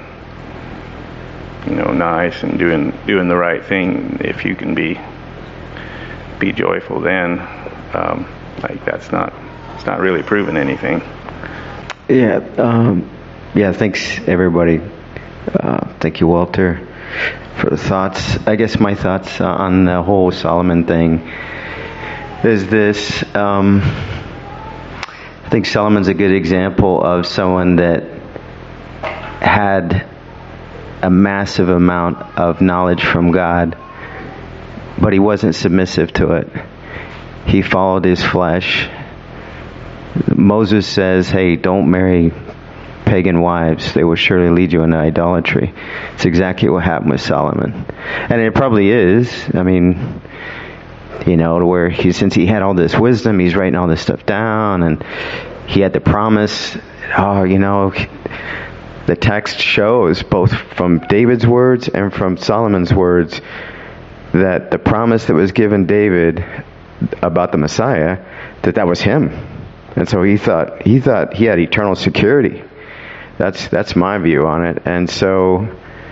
you know nice and doing doing the right thing, if you can be be joyful then, um, like that's not, it's not really proving anything. Yeah, um, yeah, thanks everybody. Uh, thank you, Walter, for the thoughts. I guess my thoughts uh, on the whole Solomon thing is this. Um, I think Solomon's a good example of someone that had a massive amount of knowledge from God, but he wasn't submissive to it. He followed his flesh. Moses says, hey, don't marry pagan wives. They will surely lead you into idolatry. It's exactly what happened with Solomon. And it probably is. I mean, you know, to where he, since he had all this wisdom, he's writing all this stuff down, and he had the promise. Oh, you know, the text shows both from David's words and from Solomon's words that the promise that was given David about the Messiah, that that was him. And so he thought he thought he had eternal security. That's that's my view on it. And so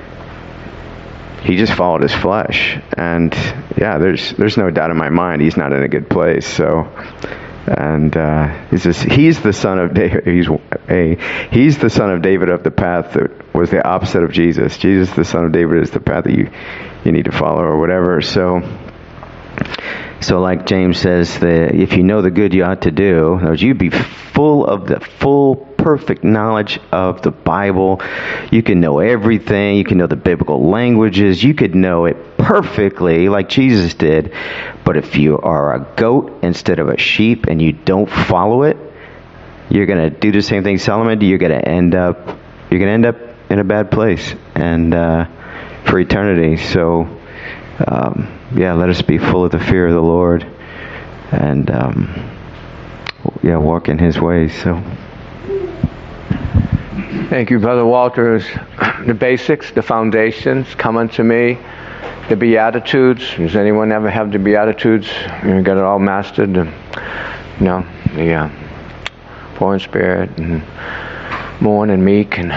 he just followed his flesh. And yeah, there's there's no doubt in my mind he's not in a good place. So and uh, he's just, he's the son of David. He's a he's the son of David of the path that was the opposite of Jesus. Jesus, the son of David, is the path that you you need to follow or whatever. So. So like James says, the, if you know the good you ought to do, you'd be full of the full, perfect knowledge of the Bible. You can know everything. You can know the biblical languages. You could know it perfectly like Jesus did. But if you are a goat instead of a sheep and you don't follow it, you're going to do the same thing Solomon did. You're going to end up, you're going to end up in a bad place and uh, for eternity. So, um, yeah, let us be full of the fear of the Lord, and um, yeah, walk in His ways. So, thank you, Brother Walter. The basics, the foundations, come unto me. The Beatitudes. Does anyone ever have the Beatitudes? You got it all mastered. The, you know, the uh, poor in spirit, and mourn and meek, and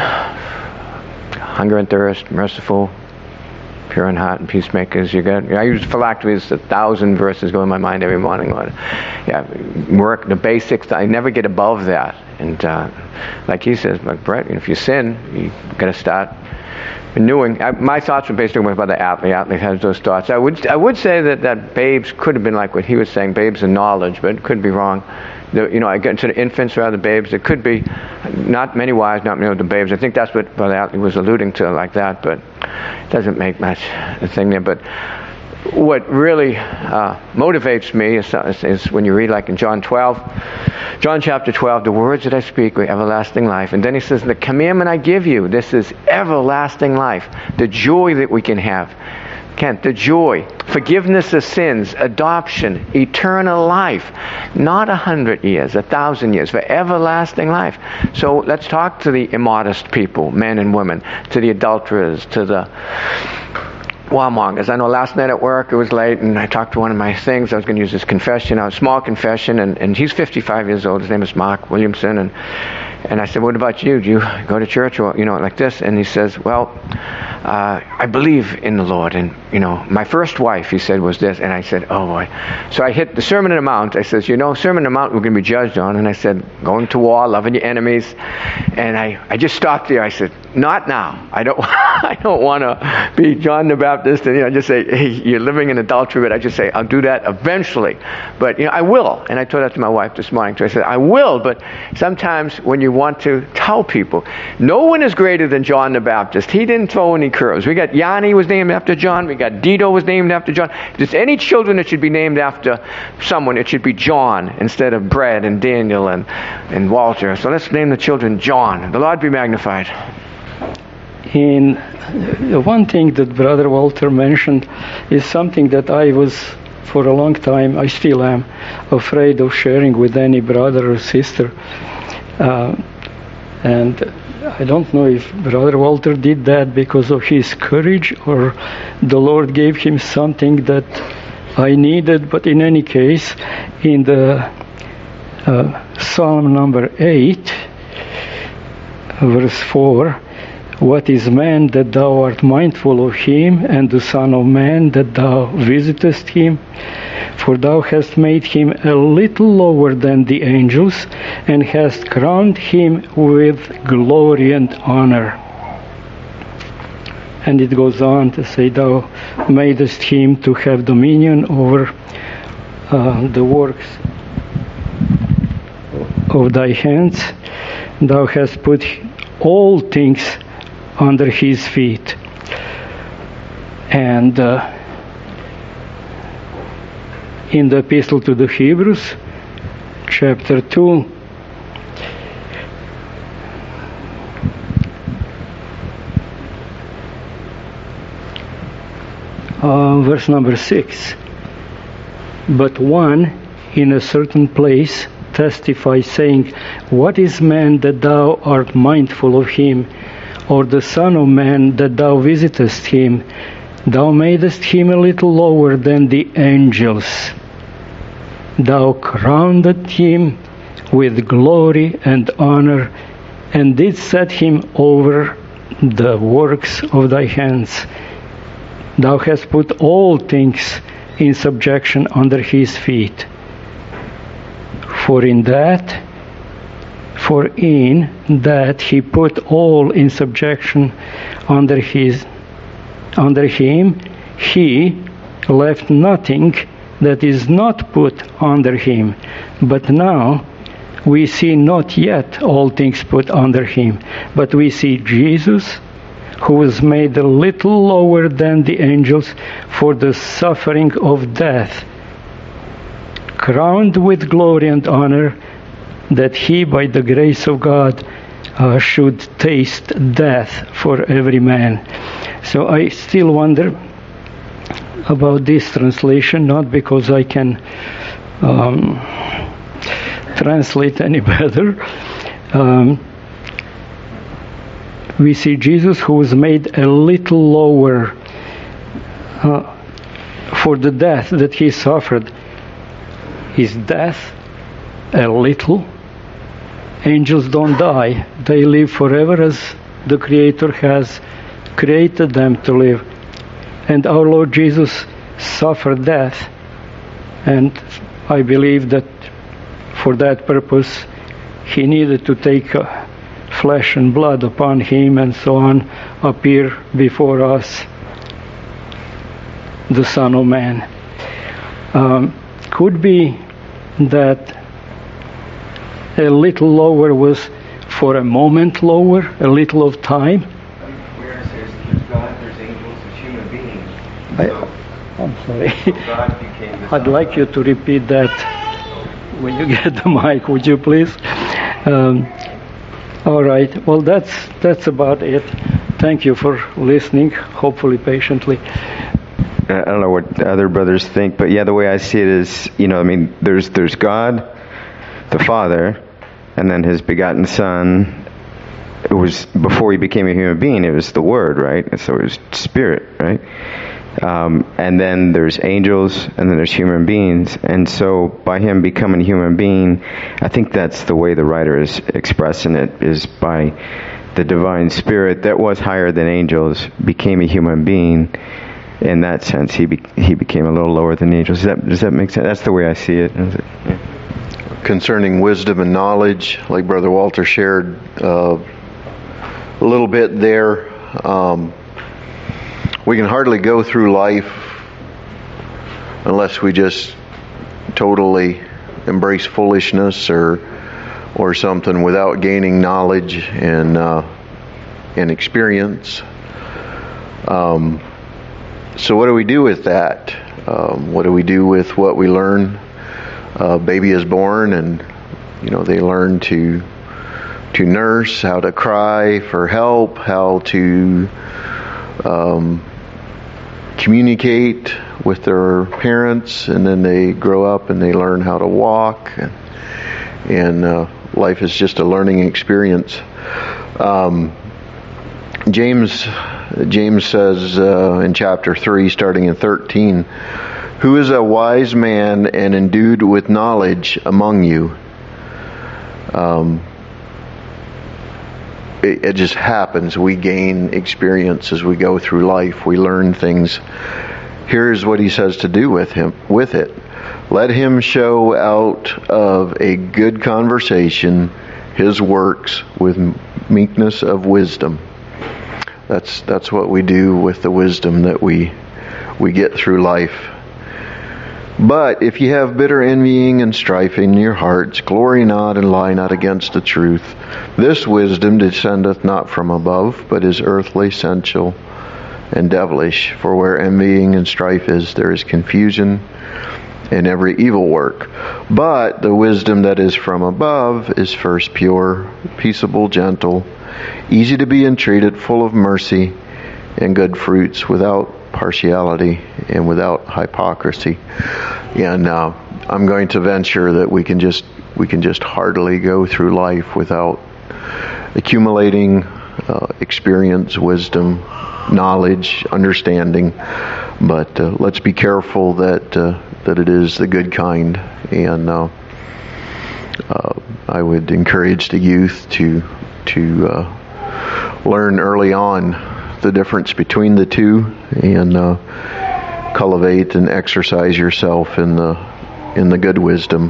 hunger and thirst, merciful, pure in heart, and peacemakers. You got. I use phylacteries. A thousand verses go in my mind every morning. Lord. Yeah, work the basics. I never get above that. And uh, like he says, like Brett, if you sin, you got to start renewing. I, my thoughts were basically about the Atlee. Atlee has those thoughts. I would I would say that that babes could have been like what he was saying, babes in knowledge, but it could be wrong. The, you know, I get into the infants rather than babes. It could be not many wives, not many of the babes. I think that's what Brother Atlee was alluding to, like that, but it doesn't make much a thing there. But what really uh, motivates me is, is, is when you read, like in John twelve, John chapter twelve, the words that I speak are everlasting life. And then he says, the commandment I give you, this is everlasting life, the joy that we can have. Kent, the joy, forgiveness of sins, adoption, eternal life, not a hundred years, a thousand years, for everlasting life. So let's talk to the immodest people, men and women, to the adulterers, to the warmongers. I know last night at work it was late, and I talked to one of my things. I was going to use this confession, a small confession, and, and he's fifty-five years old. His name is Mark Williamson, and and I said, "What about you? Do you go to church or you know like this?" And he says, "Well, uh, I believe in the Lord, and you know, my first wife," he said, "was this." And I said, "Oh boy!" So I hit the Sermon on the Mount. I says, "You know, Sermon on the Mount we're going to be judged on." And I said, "Going to war, loving your enemies," and I I just stopped there. I said, "Not now. I don't I don't want to be John the Baptist and you know just say, hey, you're living in adultery." But I just say, "I'll do that eventually." But you know, I will. And I told that to my wife this morning too. I said, "I will." But sometimes when you want to tell people, no one is greater than John the Baptist. He didn't throw any curves. We got Yanni was named after John. We got Dito was named after John. If there's any children that should be named after someone, it should be John instead of Brad and Daniel and, and Walter. So let's name the children John. The Lord be magnified. In uh, one thing that Brother Walter mentioned is something that I was for a long time, I still am, afraid of sharing with any brother or sister. Uh, and I don't know if Brother Walter did that because of his courage or the Lord gave him something that I needed, but in any case, in the uh, Psalm number eight, verse four, What is man that thou art mindful of him, and the Son of Man that thou visitest him? For thou hast made him a little lower than the angels, and hast crowned him with glory and honor. And it goes on to say, thou madest him to have dominion over uh, the works of thy hands. Thou hast put all things under his feet. And uh, in the Epistle to the Hebrews, chapter two, uh, verse number six, but one in a certain place testifies, saying, what is man that thou art mindful of him, or the Son of Man that thou visitest him? Thou madest him a little lower than the angels. Thou crowned him with glory and honor, and didst set him over the works of thy hands. Thou hast put all things in subjection under his feet. For in that, for in that he put all in subjection under his, under him, he left nothing that is not put under him. But now we see not yet all things put under him, but we see Jesus, who was made a little lower than the angels for the suffering of death, crowned with glory and honor, that he, by the grace of God, uh, should taste death for every man. So I still wonder about this translation, not because I can um, translate any better. Um, we see Jesus, who was made a little lower uh, for the death that he suffered. His death a little. Angels don't die. They live forever as the Creator has created them to live. And our Lord Jesus suffered death. And I believe that for that purpose he needed to take uh, flesh and blood upon him and so on, appear before us, the Son of Man. Um, could be that a little lower was for a moment lower, a little of time. Where it says there's God, there's angels, there's human beings. I, I'm sorry. So God became the I'd like you to repeat that when you get the mic, would you please? Um, all right. Well, that's that's about it. Thank you for listening, hopefully patiently. I don't know what other brothers think, but yeah, the way I see it is, you know, I mean, there's there's God, the Father, and then His begotten Son. It was before He became a human being. It was the Word, right? And so it was Spirit, right? Um, and then there's angels, and then there's human beings. And so by Him becoming a human being, I think that's the way the writer is expressing it, is by the divine Spirit that was higher than angels became a human being. In that sense, he be, he became a little lower than the angels. Does that, does that make sense? That's the way I see it. Yeah. Concerning wisdom and knowledge, like Brother Walter shared uh, a little bit there, um, we can hardly go through life unless we just totally embrace foolishness or or something without gaining knowledge and uh, and experience. Um, So what do we do with that? Um, what do we do with what we learn? A baby is born, and you know they learn to to nurse, how to cry for help, how to um, communicate with their parents, and then they grow up and they learn how to walk. And, and uh, life is just a learning experience. Um, James. James says uh, in chapter three, starting in thirteen, "Who is a wise man and endued with knowledge among you?" Um, it, it just happens. We gain experience as we go through life. We learn things. Here's what he says to do with him, with it. Let him show out of a good conversation his works with meekness of wisdom. That's that's what we do with the wisdom that we we get through life. But if you have bitter envying and strife in your hearts, glory not and lie not against the truth. This wisdom descendeth not from above, but is earthly, sensual, and devilish. For where envying and strife is, there is confusion and every evil work. But the wisdom that is from above is first pure, peaceable, gentle, easy to be entreated, full of mercy and good fruits, without partiality and without hypocrisy. And uh, I'm going to venture that we can just we can just hardly go through life without accumulating uh, experience, wisdom, knowledge, understanding. But uh, let's be careful that uh, that it is the good kind. And uh, uh, I would encourage the youth to to uh, learn early on the difference between the two, and uh, cultivate and exercise yourself in the in the good wisdom.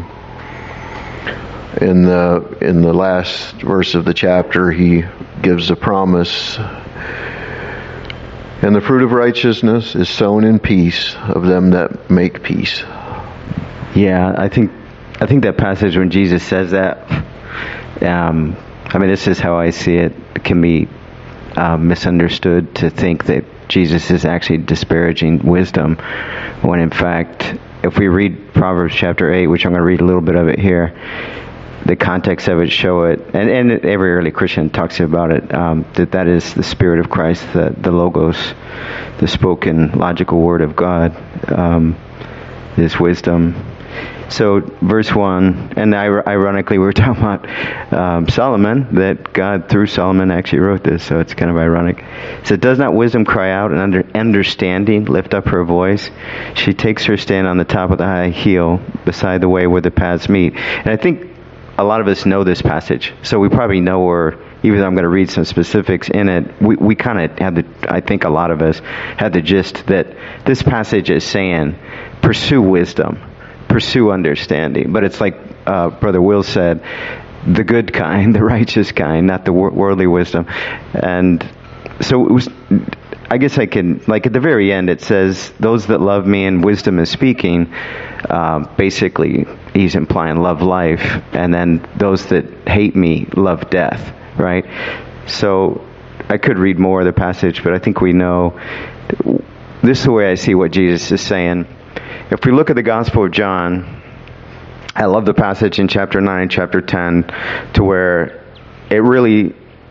In the in the last verse of the chapter, he gives a promise. And the fruit of righteousness is sown in peace of them that make peace. Yeah, I think I think that passage when Jesus says that, um, I mean, this is how I see it. It can be uh, misunderstood to think that Jesus is actually disparaging wisdom, when in fact, if we read Proverbs chapter eight, which I'm going to read a little bit of it here, the context of it show it, and, and every early Christian talks about it, um, that that is the Spirit of Christ, the, the Logos, the spoken logical Word of God, um, is wisdom. So verse one, and ironically we were talking about um, Solomon, that God through Solomon actually wrote this, so it's kind of ironic. So does not wisdom cry out, and under understanding lift up her voice? She takes her stand on the top of the high hill beside the way where the paths meet. And I think a lot of us know this passage, so we probably know, or even though I'm going to read some specifics in it, we, we kind of had the, I think a lot of us had the gist that this passage is saying, pursue wisdom, pursue understanding. But it's like uh, Brother Will said, the good kind, the righteous kind, not the wor- worldly wisdom. And so it was, I guess I can, like at the very end it says, those that love me and wisdom is speaking. Uh, basically, he's implying love life, and then those that hate me love death, right? So I could read more of the passage, but I think we know. This is the way I see what Jesus is saying. If we look at the Gospel of John, I love the passage in chapter nine, chapter ten, to where it really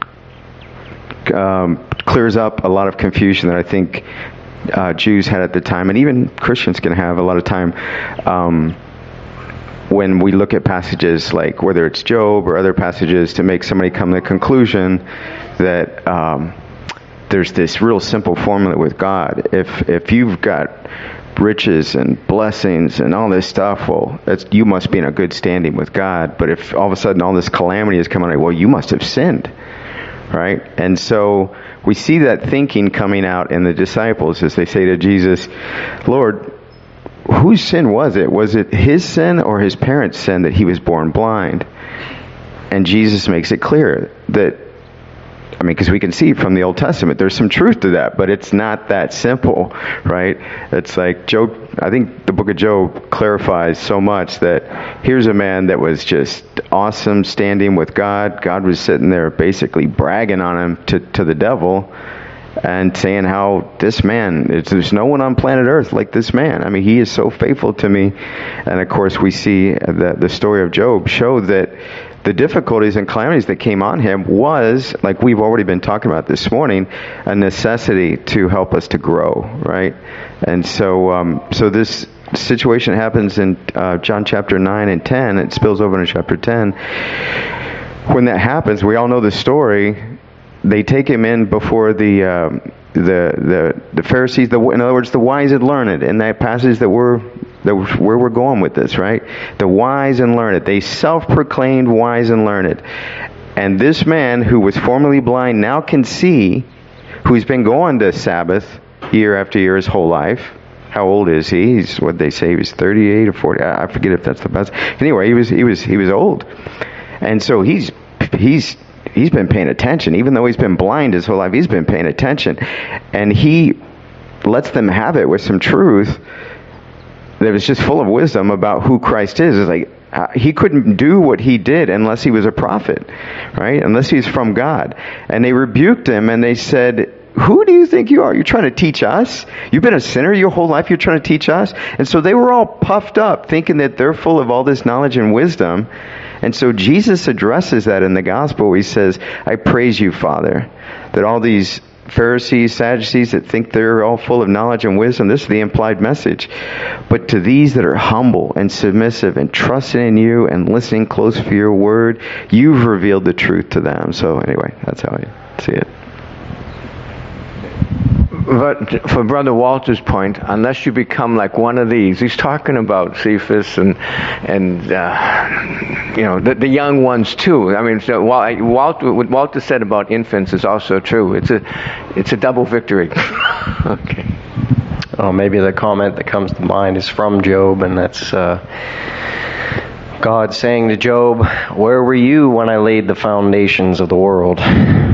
um, clears up a lot of confusion that I think uh, Jews had at the time, and even Christians can have a lot of time um, when we look at passages like whether it's Job or other passages, to make somebody come to the conclusion that um, there's this real simple formula with God. If if you've got riches and blessings and all this stuff, well, that's, you must be in a good standing with God. But if all of a sudden all this calamity is coming, well, you must have sinned, right? And so we see that thinking coming out in the disciples as they say to Jesus, Lord, whose sin was it? Was it his sin or his parents' sin that he was born blind? And Jesus makes it clear that, I mean, because we can see from the Old Testament, there's some truth to that, but it's not that simple, right? It's like Job, I think the book of Job clarifies so much that here's a man that was just awesome standing with God. God was sitting there basically bragging on him to, to the devil and saying how this man, there's no one on planet Earth like this man. I mean, he is so faithful to me. And of course, we see that the story of Job showed that the difficulties and calamities that came on him was, like we've already been talking about this morning, a necessity to help us to grow, right? And so um, so this situation happens in uh, John chapter nine and ten. It spills over into chapter ten. When that happens, we all know the story. They take him in before the um, the the the Pharisees, the, in other words, the wise and learned, in that passage that we're that where we're going with this, right? The wise and learned. They self-proclaimed wise and learned. And this man who was formerly blind now can see, who's been going to Sabbath year after year his whole life. How old is he? He's what they say he was thirty-eight or forty. I forget if that's the best. Anyway, he was he was he was old, and so he's he's he's been paying attention. Even though he's been blind his whole life, he's been paying attention, and he lets them have it with some truth that was just full of wisdom about who Christ is. It's like uh, he couldn't do what he did unless he was a prophet, right? Unless he's from God. And they rebuked him and they said, who do you think you are? You're trying to teach us? You've been a sinner your whole life, you're trying to teach us? And so they were all puffed up, thinking that they're full of all this knowledge and wisdom. And so Jesus addresses that in the gospel. He says, I praise you, Father, that all these Pharisees, Sadducees that think they're all full of knowledge and wisdom, this is the implied message. But to these that are humble and submissive and trusting in you and listening close for your word, you've revealed the truth to them. So anyway, that's how I see it. But for Brother Walter's point, unless you become like one of these, he's talking about Cephas and and uh, you know the, the young ones too. I mean, so Walter, what Walter said about infants is also true. It's a it's a double victory. Okay. Oh, maybe the comment that comes to mind is from Job, and that's uh, God saying to Job, "Where were you when I laid the foundations of the world?"